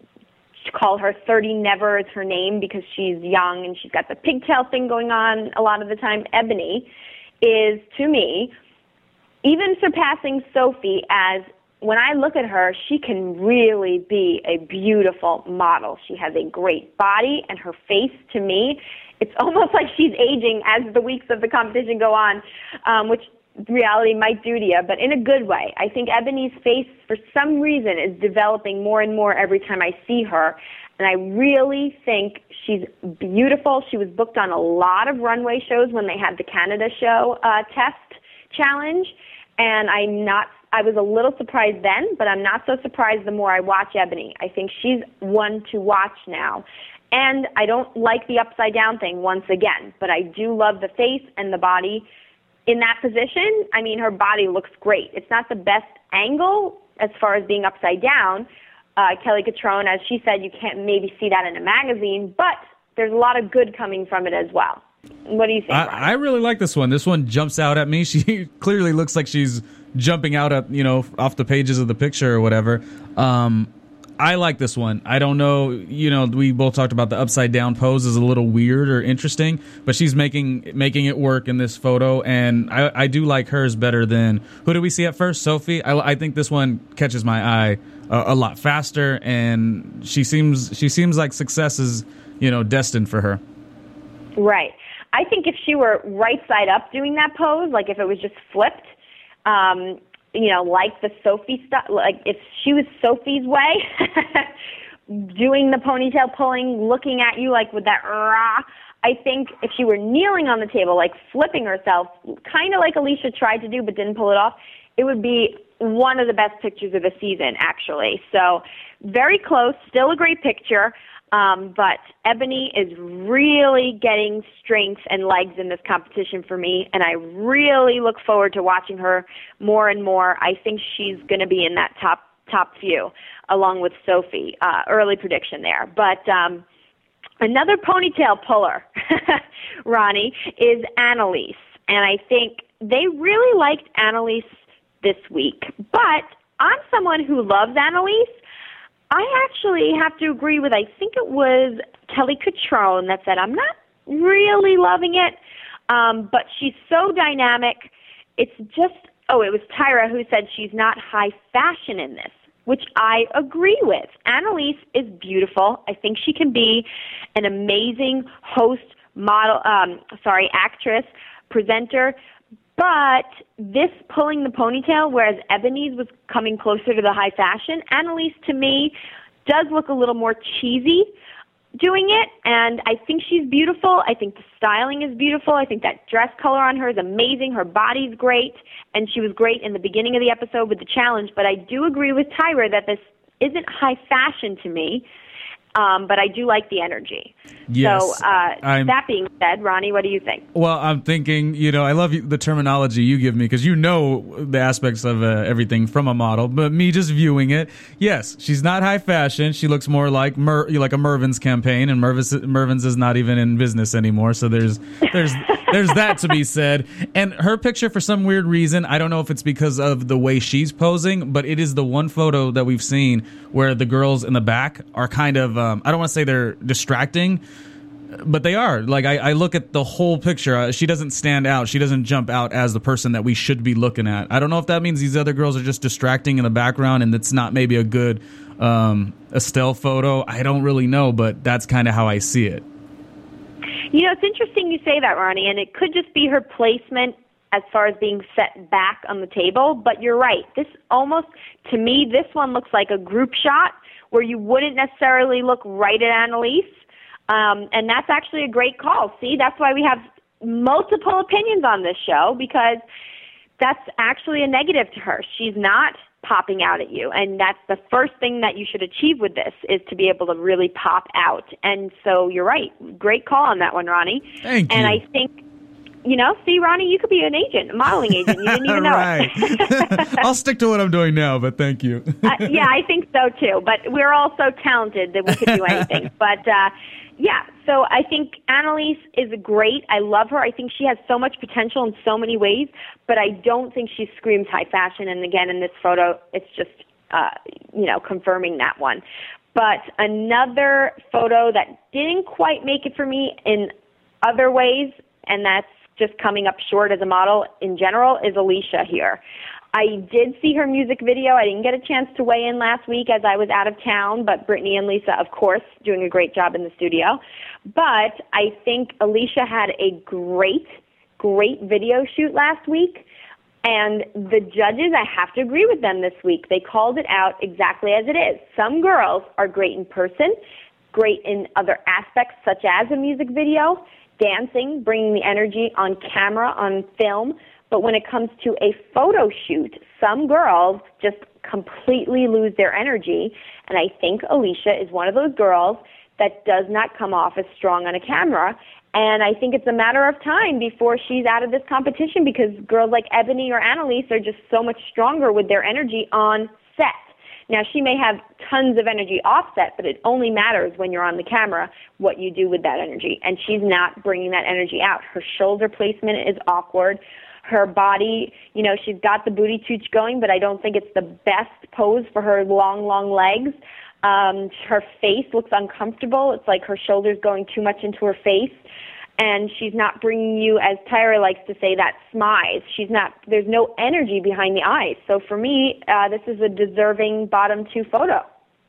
Speaker 4: call her thirty Never is her name because she's young and she's got the pigtail thing going on a lot of the time. Ebony is, to me, even surpassing Sophie as, when I look at her, she can really be a beautiful model. She has a great body, and her face, to me, it's almost like she's aging as the weeks of the competition go on, um, which reality might do to you, but in a good way. I think Ebony's face, for some reason, is developing more and more every time I see her, and I really think she's beautiful. She was booked on a lot of runway shows when they had the Canada show uh, test challenge, and I'm not I was a little surprised then, but I'm not so surprised the more I watch Ebony. I think she's one to watch now. And I don't like the upside down thing once again, but I do love the face and the body in that position. I mean, her body looks great. It's not the best angle as far as being upside down. Uh, Kelly Catrone, as she said, you can't maybe see that in a magazine, but there's a lot of good coming from it as well. What do you think,
Speaker 5: I,
Speaker 4: Ron?
Speaker 5: I really like this one. This one jumps out at me. She clearly looks like she's jumping out at, you know, off the pages of the picture or whatever. Um, I like this one. I don't know, you know, we both talked about the upside down pose is a little weird or interesting, but she's making making it work in this photo, and I, I do like hers better than, who did we see at first? Sophie? I, I think this one catches my eye a, a lot faster, and she seems she seems like success is, you know, destined for her.
Speaker 4: Right. I think if she were right side up doing that pose, like if it was just flipped, um, you know, like the Sophie stuff, like if she was Sophie's way, doing the ponytail pulling, looking at you like with that rah, I think if she were kneeling on the table, like flipping herself, kind of like Alicia tried to do but didn't pull it off, it would be one of the best pictures of the season, actually. So very close, still a great picture. Um, but Ebony is really getting strength and legs in this competition for me, and I really look forward to watching her more and more. I think she's going to be in that top top few, along with Sophie. Uh, early prediction there. But um, another ponytail puller, Ronnie, is Annalise, and I think they really liked Annalise this week. But I'm someone who loves Annalise. I actually have to agree with, I think it was Kelly Catrone that said, I'm not really loving it, um, but she's so dynamic. It's just oh, it was Tyra who said she's not high fashion in this, which I agree with. Annalise is beautiful. I think she can be an amazing host, model, um, sorry, actress, presenter. But this pulling the ponytail, whereas Ebony's was coming closer to the high fashion, Annalise, to me, does look a little more cheesy doing it, and I think she's beautiful. I think the styling is beautiful. I think that dress color on her is amazing. Her body's great, and she was great in the beginning of the episode with the challenge. But I do agree with Tyra that this isn't high fashion to me, um, but I do like the energy.
Speaker 5: Yes,
Speaker 4: so uh, that being said, Ronnie, what do you think?
Speaker 5: Well, I'm thinking, you know, I love you, the terminology you give me because you know the aspects of uh, everything from a model. But me just viewing it, yes, she's not high fashion. She looks more like Mer- like a Mervyn's campaign, and Mervyn's, Mervyn's is not even in business anymore. So there's there's there's that to be said. And her picture, for some weird reason, I don't know if it's because of the way she's posing, but it is the one photo that we've seen where the girls in the back are kind of, um, I don't want to say they're distracting, but they are. Like, I, I look at the whole picture. Uh, she doesn't stand out. She doesn't jump out as the person that we should be looking at. I don't know if that means these other girls are just distracting in the background and it's not maybe a good um, Estelle photo. I don't really know, but that's kind of how I see it.
Speaker 4: You know, it's interesting you say that, Ronnie, and it could just be her placement as far as being set back on the table, but you're right. This almost, to me, this one looks like a group shot where you wouldn't necessarily look right at Annalise. Um, and that's actually a great call. See, that's why we have multiple opinions on this show, because that's actually a negative to her. She's not popping out at you. And that's the first thing that you should achieve with this, is to be able to really pop out. And so you're right. Great call on that one, Ronnie.
Speaker 5: Thank you.
Speaker 4: And I think, you know, see, Ronnie, you could be an agent, a modeling agent. You didn't even know
Speaker 5: right.
Speaker 4: it.
Speaker 5: I'll stick to what I'm doing now, but thank you.
Speaker 4: uh, yeah, I think so, too. But we're all so talented that we could do anything. But, uh, yeah, so I think Annalise is great. I love her. I think she has so much potential in so many ways, but I don't think she screams high fashion. And, again, in this photo, it's just, uh, you know, confirming that one. But another photo that didn't quite make it for me in other ways, and that's just coming up short as a model in general, is Alicia here. I did see her music video. I didn't get a chance to weigh in last week as I was out of town, but Brittany and Lisa, of course, doing a great job in the studio. But I think Alicia had a great, great video shoot last week. And the judges, I have to agree with them this week. They called it out exactly as it is. Some girls are great in person, great in other aspects, such as a music video, dancing, bringing the energy on camera, on film. But when it comes to a photo shoot, some girls just completely lose their energy. And I think Alicia is one of those girls that does not come off as strong on a camera. And I think it's a matter of time before she's out of this competition, because girls like Ebony or Annalise are just so much stronger with their energy on set. Now, she may have tons of energy offset, but it only matters when you're on the camera what you do with that energy. And she's not bringing that energy out. Her shoulder placement is awkward. Her body, you know, she's got the booty tooch going, but I don't think it's the best pose for her long, long legs. Um, her face looks uncomfortable. It's like her shoulders going too much into her face. And she's not bringing you, as Tyra likes to say, that smize. She's not, there's no energy behind the eyes. So for me, uh, this is a deserving bottom two photo.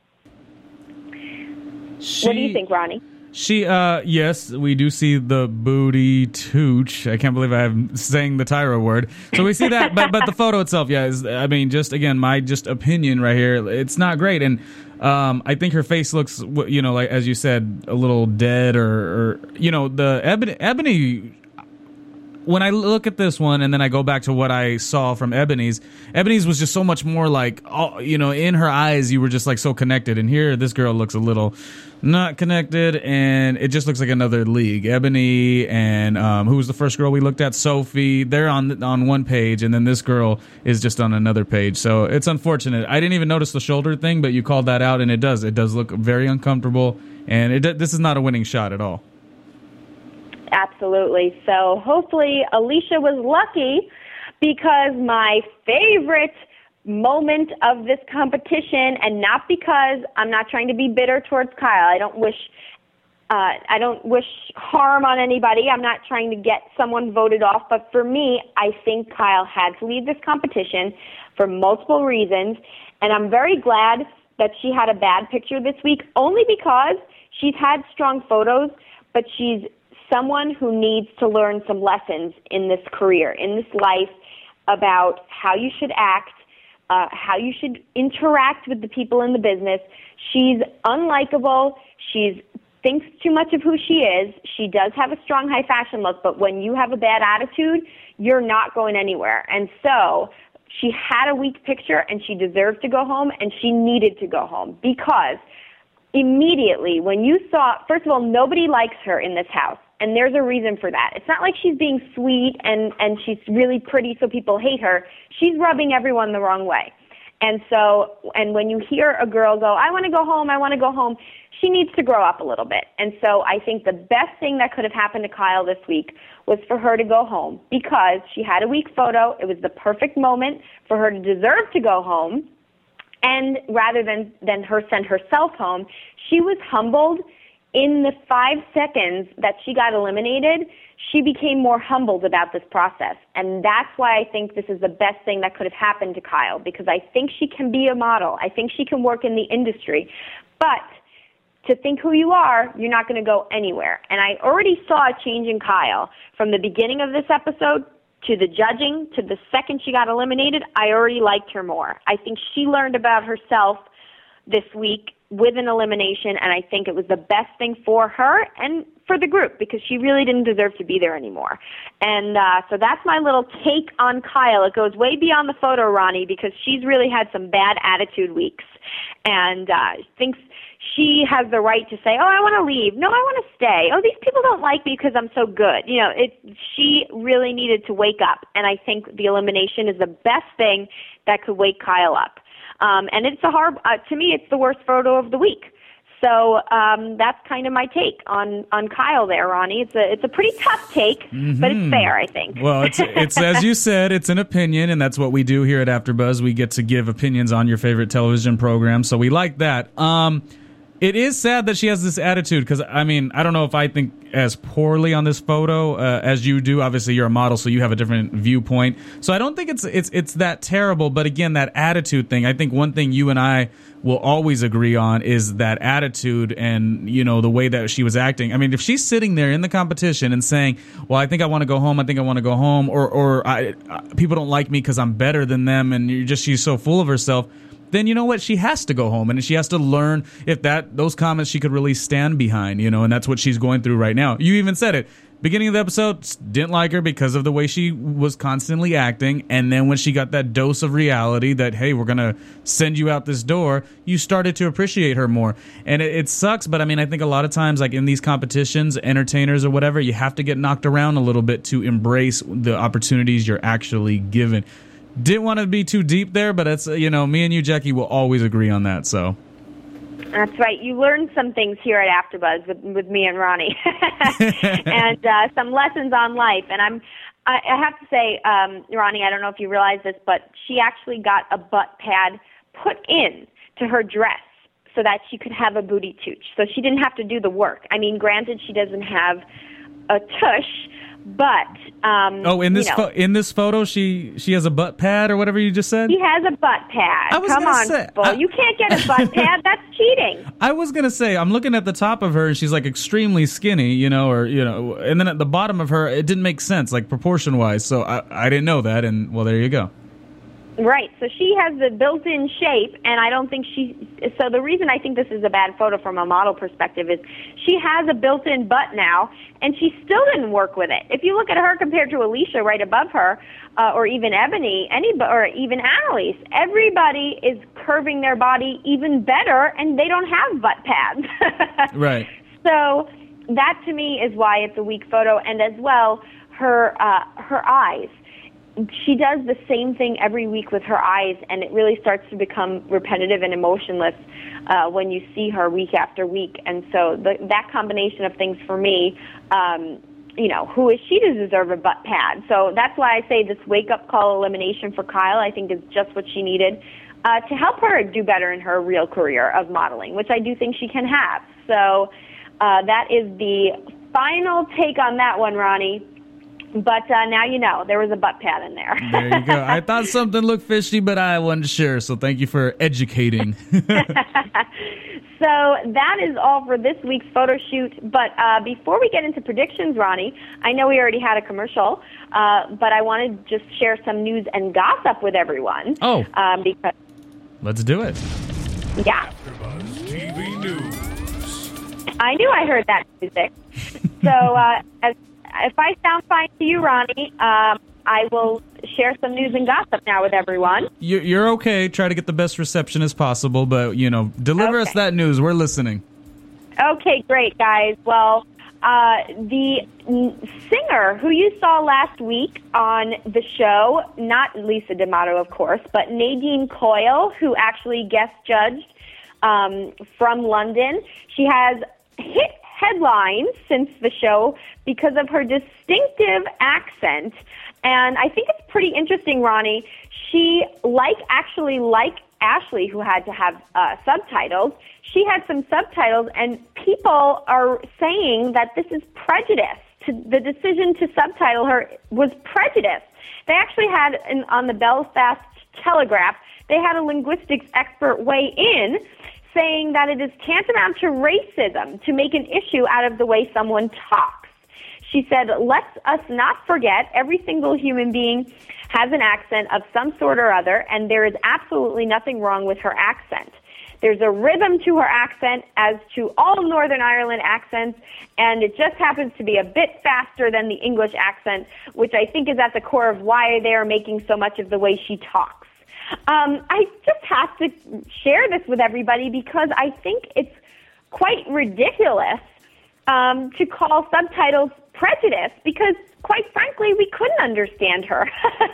Speaker 5: She,
Speaker 4: what do you think, Ronnie?
Speaker 5: She, uh, yes, we do see the booty tooch. I can't believe I'm saying the Tyra word. So we see that, but but the photo itself, yeah, is, I mean, just again, my just opinion right here. It's not great, and um, I think her face looks, you know, like as you said, a little dead, or, or you know, the Ebony. Ebony when I look at this one and then I go back to what I saw from Ebony's, Ebony's was just so much more like, oh, you know, in her eyes, you were just like so connected. And here, this girl looks a little not connected, and it just looks like another league. Ebony and um, who was the first girl we looked at? Sophie. They're on on one page, and then this girl is just on another page. So it's unfortunate. I didn't even notice the shoulder thing, but you called that out, and it does. It does look very uncomfortable, and it this is not a winning shot at all.
Speaker 4: Absolutely. So hopefully Alicia was lucky, because my favorite moment of this competition, and not because I'm not trying to be bitter towards Kyle. I don't wish Uh, I don't wish harm on anybody. I'm not trying to get someone voted off. But for me, I think Kyle had to leave this competition for multiple reasons. And I'm very glad that she had a bad picture this week, only because she's had strong photos, but she's someone who needs to learn some lessons in this career, in this life, about how you should act, uh, how you should interact with the people in the business. She's unlikable. She's thinks too much of who she is. She does have a strong high fashion look, but when you have a bad attitude, you're not going anywhere. And so she had a weak picture, and she deserved to go home, and she needed to go home because immediately when you saw, first of all, nobody likes her in this house, and there's a reason for that. It's not like she's being sweet and, and she's really pretty so people hate her. She's rubbing everyone the wrong way. And so, and when you hear a girl go, I want to go home, I want to go home, she needs to grow up a little bit. And so I think the best thing that could have happened to Kyle this week was for her to go home because she had a weak photo. It was the perfect moment for her to deserve to go home. And rather than, than her send herself home, she was humbled. In the five seconds that she got eliminated, she became more humbled about this process. And that's why I think this is the best thing that could have happened to Kyle, because I think she can be a model. I think she can work in the industry. But to think who you are, you're not going to go anywhere. And I already saw a change in Kyle from the beginning of this episode to the judging to the second she got eliminated. I already liked her more. I think she learned about herself this week with an elimination, and I think it was the best thing for her and for the group because she really didn't deserve to be there anymore. And uh, so that's my little take on Kyle. It goes way beyond the photo, Ronnie, because she's really had some bad attitude weeks and uh, thinks she has the right to say, oh, I want to leave. No, I want to stay. Oh, these people don't like me because I'm so good. You know, it. She really needed to wake up, and I think the elimination is the best thing that could wake Kyle up. Um, and it's a hard, uh, to me, it's the worst photo of the week. So um, that's kind of my take on, on Kyle there, Ronnie. It's a it's a pretty tough take, mm-hmm. but it's fair, I think.
Speaker 5: Well, it's it's as you said, it's an opinion, and that's what we do here at AfterBuzz. We get to give opinions on your favorite television program, so we like that. Um, it is sad that she has this attitude because, I mean, I don't know if I think as poorly on this photo uh, as you do. Obviously, you're a model, so you have a different viewpoint. So I don't think it's it's it's that terrible. But again, that attitude thing, I think one thing you and I will always agree on is that attitude and, you know, the way that she was acting. I mean, if she's sitting there in the competition and saying, well, I think I want to go home, I think I want to go home, or, or I, uh, people don't like me because I'm better than them, and you're just she's so full of herself, then you know what? She has to go home, and she has to learn if that those comments she could really stand behind, you know, and that's what she's going through right now. You even said it. Beginning of the episode, didn't like her because of the way she was constantly acting, and then when she got that dose of reality that, hey, we're going to send you out this door, you started to appreciate her more. And it, it sucks, but I mean, I think a lot of times, like in these competitions, entertainers or whatever, you have to get knocked around a little bit to embrace the opportunities you're actually given. Didn't want to be too deep there, but it's, you know, me and you, Jackie, will always agree on that, so...
Speaker 4: That's right. You learned some things here at AfterBuzz with, with me and Ronnie, and uh, some lessons on life. And I'm, I, I have to say, um, Ronnie, I don't know if you realize this, but she actually got a butt pad put in to her dress so that she could have a booty tooch. So she didn't have to do the work. I mean, granted, she doesn't have a tush, but um,
Speaker 5: oh, in this
Speaker 4: you know,
Speaker 5: fo- in this photo, she she has a butt pad or whatever you just said.
Speaker 4: She has a butt pad.
Speaker 5: I was
Speaker 4: Come
Speaker 5: gonna
Speaker 4: on,
Speaker 5: say,
Speaker 4: people.
Speaker 5: I,
Speaker 4: you can't get a butt pad. That's cheating.
Speaker 5: I was gonna say, I'm looking at the top of her, and she's like extremely skinny, you know, or you know, and then at the bottom of her, it didn't make sense, like proportion wise. So I I didn't know that, and well, there you go.
Speaker 4: Right, so she has the built-in shape, and I don't think she... So the reason I think this is a bad photo from a model perspective is she has a built-in butt now, and she still didn't work with it. If you look at her compared to Alicia right above her, uh, or even Ebony, any, or even Annalise, everybody is curving their body even better, and they don't have butt pads.
Speaker 5: Right.
Speaker 4: So that, to me, is why it's a weak photo, and as well, her uh, her eyes. She does the same thing every week with her eyes, and it really starts to become repetitive and emotionless uh, when you see her week after week. And so the, that combination of things for me, um, you know, who is she to deserve a butt pad? So that's why I say this wake-up call elimination for Kyle, I think, is just what she needed uh, to help her do better in her real career of modeling, which I do think she can have. So Uh, that is the final take on that one, Ronnie. But uh, now you know. There was a butt pad in there.
Speaker 5: There you go. I thought something looked fishy, but I wasn't sure. So thank you for educating.
Speaker 4: So that is all for this week's photo shoot. But uh, before we get into predictions, Ronnie, I know we already had a commercial, uh, but I want to just share some news and gossip with everyone.
Speaker 5: Oh.
Speaker 4: Um, because
Speaker 5: Let's do it.
Speaker 4: Yeah.
Speaker 7: AfterBuzz T V News.
Speaker 4: I knew I heard that music. So uh, as, if I sound fine to you, Ronnie, um, I will share some news and gossip now with everyone.
Speaker 5: You're, you're okay. Try to get the best reception as possible, but, you know, deliver
Speaker 4: Okay.
Speaker 5: us that news. We're listening.
Speaker 4: Okay, great, guys. Well, uh, the n- singer who you saw last week on the show, not Lisa D'Amato, of course, but Nadine Coyle, who actually guest judged um, from London, she has hit headlines since the show because of her distinctive accent. And I think it's pretty interesting, Ronnie. She, like actually like Ashley, who had to have uh, subtitles, she had some subtitles, and people are saying that this is prejudice. To, the decision to subtitle her was prejudice. They actually had, in, on the Belfast Telegraph, they had a linguistics expert weigh in, saying that it is tantamount to racism to make an issue out of the way someone talks. She said, let's us not forget every single human being has an accent of some sort or other, and there is absolutely nothing wrong with her accent. There's a rhythm to her accent, as to all Northern Ireland accents, and it just happens to be a bit faster than the English accent, which I think is at the core of why they are making so much of the way she talks. Um, I just have to share this with everybody because I think it's quite ridiculous um, to call subtitles prejudice because, quite frankly, we couldn't understand her.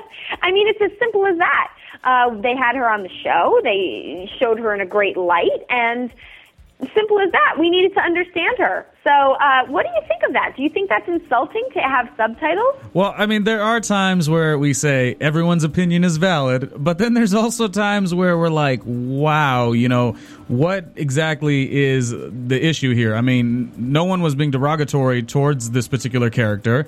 Speaker 4: I mean, it's as simple as that. Uh, they had her on the show. They showed her in a great light, and simple as that. We needed to understand her. So uh, what do you think of that? Do you think that's insulting to have subtitles?
Speaker 5: Well, I mean, there are times where we say everyone's opinion is valid, but then there's also times where we're like, wow, you know, what exactly is the issue here? I mean, no one was being derogatory towards this particular character.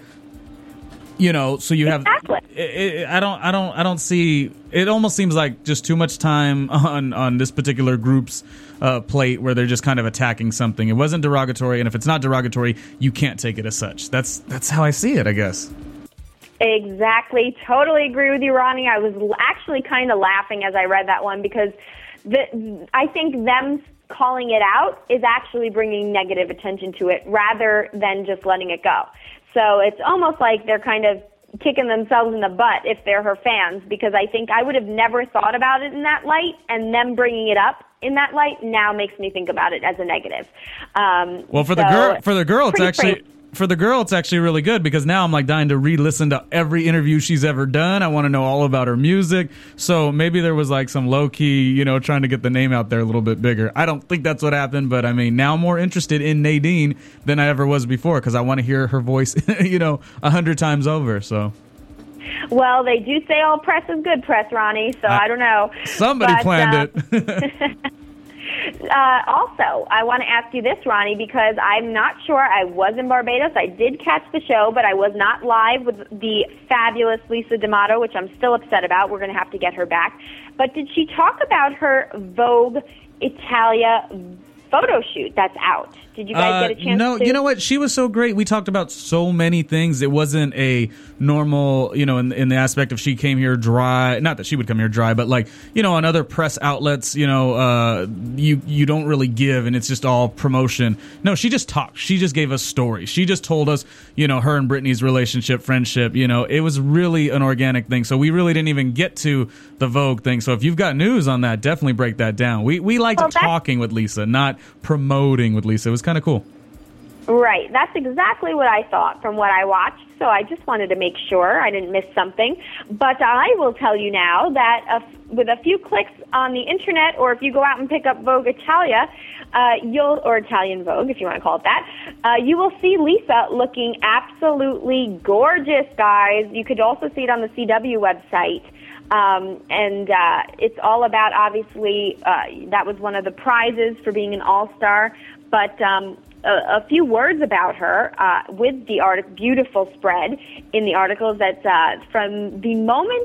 Speaker 5: You know, so you have.
Speaker 4: Exactly.
Speaker 5: It, it, I don't. I don't. I don't see. It almost seems like just too much time on on this particular group's uh, plate, where they're just kind of attacking something. It wasn't derogatory, and if it's not derogatory, you can't take it as such. That's that's how I see it, I guess.
Speaker 4: Exactly. Totally agree with you, Ronnie. I was actually kind of laughing as I read that one because the, I think them calling it out is actually bringing negative attention to it rather than just letting it go. So it's almost like they're kind of kicking themselves in the butt if they're her fans, because I think I would have never thought about it in that light, and them bringing it up in that light now makes me think about it as a negative. Um,
Speaker 5: well, for
Speaker 4: so
Speaker 5: the girl, for the girl, it's
Speaker 4: pretty
Speaker 5: actually.
Speaker 4: crazy.
Speaker 5: For the girl, it's actually really good because now I'm like dying to re-listen to every interview she's ever done. I want to know all about her music. So maybe there was like some low-key, you know, trying to get the name out there a little bit bigger. I don't think that's what happened, but I mean, now I'm more interested in Nadine than I ever was before because I want to hear her voice, you know, a hundred times over. So.
Speaker 4: Well, they do say all press is good press, Ronnie, so I, I don't know.
Speaker 5: Somebody
Speaker 4: but,
Speaker 5: planned
Speaker 4: uh,
Speaker 5: it.
Speaker 4: Uh, also, I want to ask you this, Ronnie, because I'm not sure. I was in Barbados. I did catch the show, but I was not live with the fabulous Lisa D'Amato, which I'm still upset about. We're going to have to get her back. But did she talk about her Vogue Italia photo shoot that's out? Did you guys
Speaker 5: uh,
Speaker 4: get a chance
Speaker 5: no,
Speaker 4: to?
Speaker 5: you know what? She was so great. We talked about so many things. It wasn't a normal, you know, in, in the aspect of she came here dry. Not that she would come here dry, but like, you know, on other press outlets, you know, uh, you you don't really give, and it's just all promotion. No, she just talked. She just gave us stories. She just told us, you know, her and Britney's relationship, friendship. You know, it was really an organic thing. So we really didn't even get to the Vogue thing. So if you've got news on that, definitely break that down. We we liked
Speaker 4: Well,
Speaker 5: talking with Lisa, not promoting with Lisa. It was kind of cool.
Speaker 4: Right. That's exactly what I thought from what I watched. So I just wanted to make sure I didn't miss something. But I will tell you now that uh, with a few clicks on the internet, or if you go out and pick up Vogue Italia, uh, you'll or Italian Vogue, if you want to call it that, uh, you will see Lisa looking absolutely gorgeous, guys. You could also see it on the C W website. Um, and uh, it's all about, obviously, uh, that was one of the prizes for being an all-star. But um, a, a few words about her uh, with the art- beautiful spread in the article that uh, from the moment,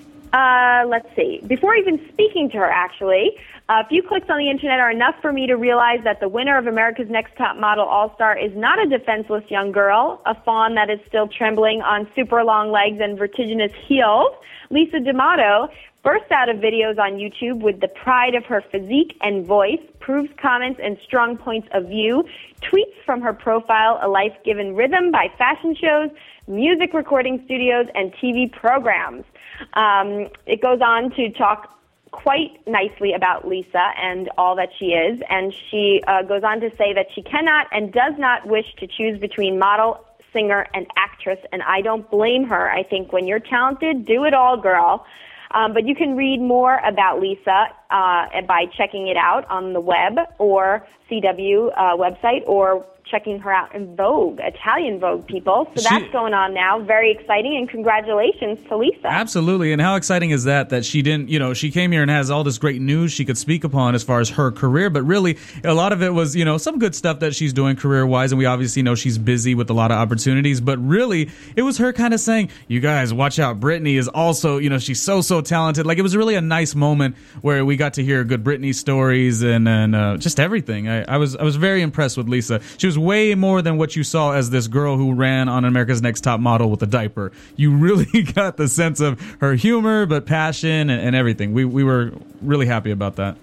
Speaker 4: uh, let's see, before even speaking to her, actually, a few clicks on the internet are enough for me to realize that the winner of America's Next Top Model All-Star is not a defenseless young girl, a fawn that is still trembling on super long legs and vertiginous heels. Lisa D'Amato bursts out of videos on YouTube with the pride of her physique and voice, proves comments and strong points of view, tweets from her profile a life given rhythm by fashion shows, music recording studios, and T V programs. Um, it goes on to talk quite nicely about Lisa and all that she is, and she uh, goes on to say that she cannot and does not wish to choose between model, singer, and actress, and I don't blame her. I think when you're talented, do it all, girl. Um, but you can read more about Lisa uh, by checking it out on the web or C W uh, website, or checking her out in Vogue, Italian Vogue, people. So that's
Speaker 5: She-
Speaker 4: going on now. Very exciting, and congratulations to Lisa.
Speaker 5: Absolutely. And how exciting is that, that she didn't, you know, she came here and has all this great news she could speak upon as far as her career, but really a lot of it was, you know, some good stuff that she's doing career-wise, and we obviously know she's busy with a lot of opportunities, but really it was her kind of saying, you guys, watch out, Britney is also, you know, she's so, so talented. Like, it was really a nice moment where we got to hear good Britney stories and, and uh, just everything. I, I was I was very impressed with Lisa. She was way more than what you saw as this girl who ran on America's Next Top Model with a diaper. You really got the sense of her humor, but passion and, and everything. We we were really happy about that.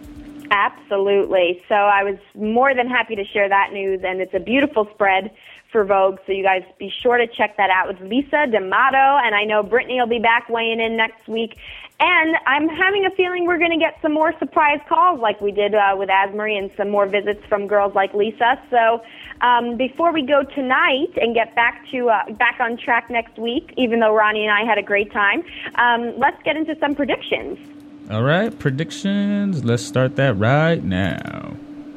Speaker 4: Absolutely. So I was more than happy to share that news, and it's a beautiful spread for Vogue, so you guys be sure to check that out with Lisa D'Amato, and I know Britney will be back weighing in next week. And I'm having a feeling we're going to get some more surprise calls like we did uh, with Asmarie, and some more visits from girls like Lisa. So um, before we go tonight and get back to uh, back on track next week, even though Ronnie and I had a great time, um, let's get into some predictions.
Speaker 5: All right, predictions. Let's start that right now.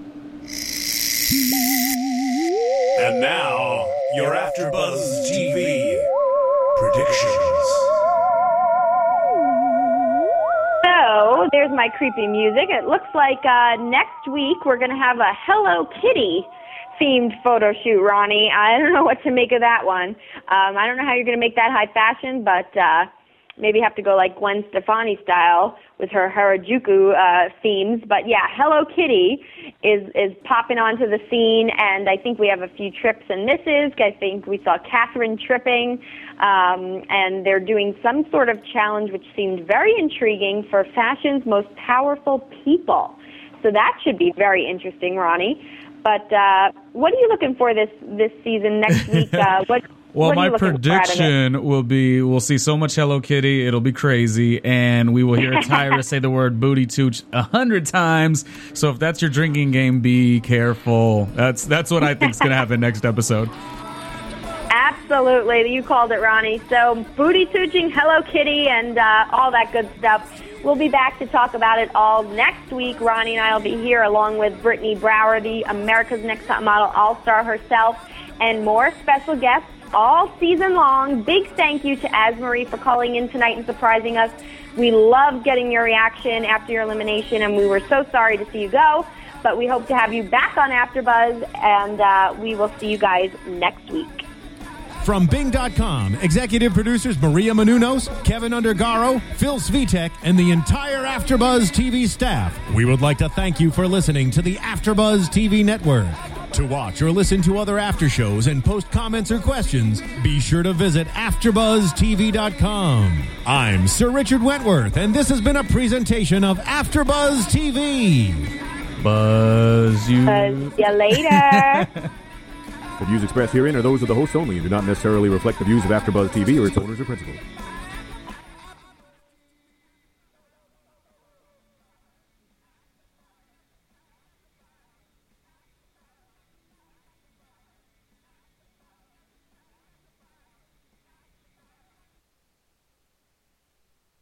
Speaker 7: And now, your AfterBuzz T V predictions.
Speaker 4: So there's my creepy music. It looks like uh, next week we're going to have a Hello Kitty themed photo shoot, Ronnie. I don't know what to make of that one. Um, I don't know how you're going to make that high fashion, but uh, maybe have to go like Gwen Stefani style with her Harajuku uh, themes. But yeah, Hello Kitty is is popping onto the scene, and I think we have a few trips and misses. I think we saw Catherine tripping, um, and they're doing some sort of challenge which seemed very intriguing for fashion's most powerful people. So that should be very interesting, Ronnie. But uh, what are you looking for this, this season, next week? Uh, what
Speaker 5: Well,
Speaker 4: what are
Speaker 5: my
Speaker 4: you looking for out of it?
Speaker 5: prediction will be we'll see so much Hello Kitty, it'll be crazy, and we will hear Tyra say the word booty tooch a hundred times. So if that's your drinking game, be careful. That's that's what I think is going to happen next episode.
Speaker 4: Absolutely. You called it, Ronnie. So booty tooching, Hello Kitty, and uh, all that good stuff. We'll be back to talk about it all next week. Ronnie and I will be here along with Brittany Brower, the America's Next Top Model All-Star herself, and more special guests all season long. Big thank you to Asmarie for calling in tonight and surprising us. We love getting your reaction after your elimination, and we were so sorry to see you go. But we hope to have you back on AfterBuzz, and uh, we will see you guys next week.
Speaker 3: From Bing dot com, executive producers Maria Menounos, Kevin Undergaro, Phil Svitek, and the entire AfterBuzz T V staff, we would like to thank you for listening to the AfterBuzz T V network. To watch or listen to other after shows and post comments or questions, be sure to visit After Buzz T V dot com. I'm Sir Richard Wentworth, and this has been a presentation of AfterBuzz T V.
Speaker 5: Buzz you.
Speaker 4: Buzz you later.
Speaker 9: The views expressed herein are those of the hosts only and do not necessarily reflect the views of AfterBuzz T V or its owners or principals.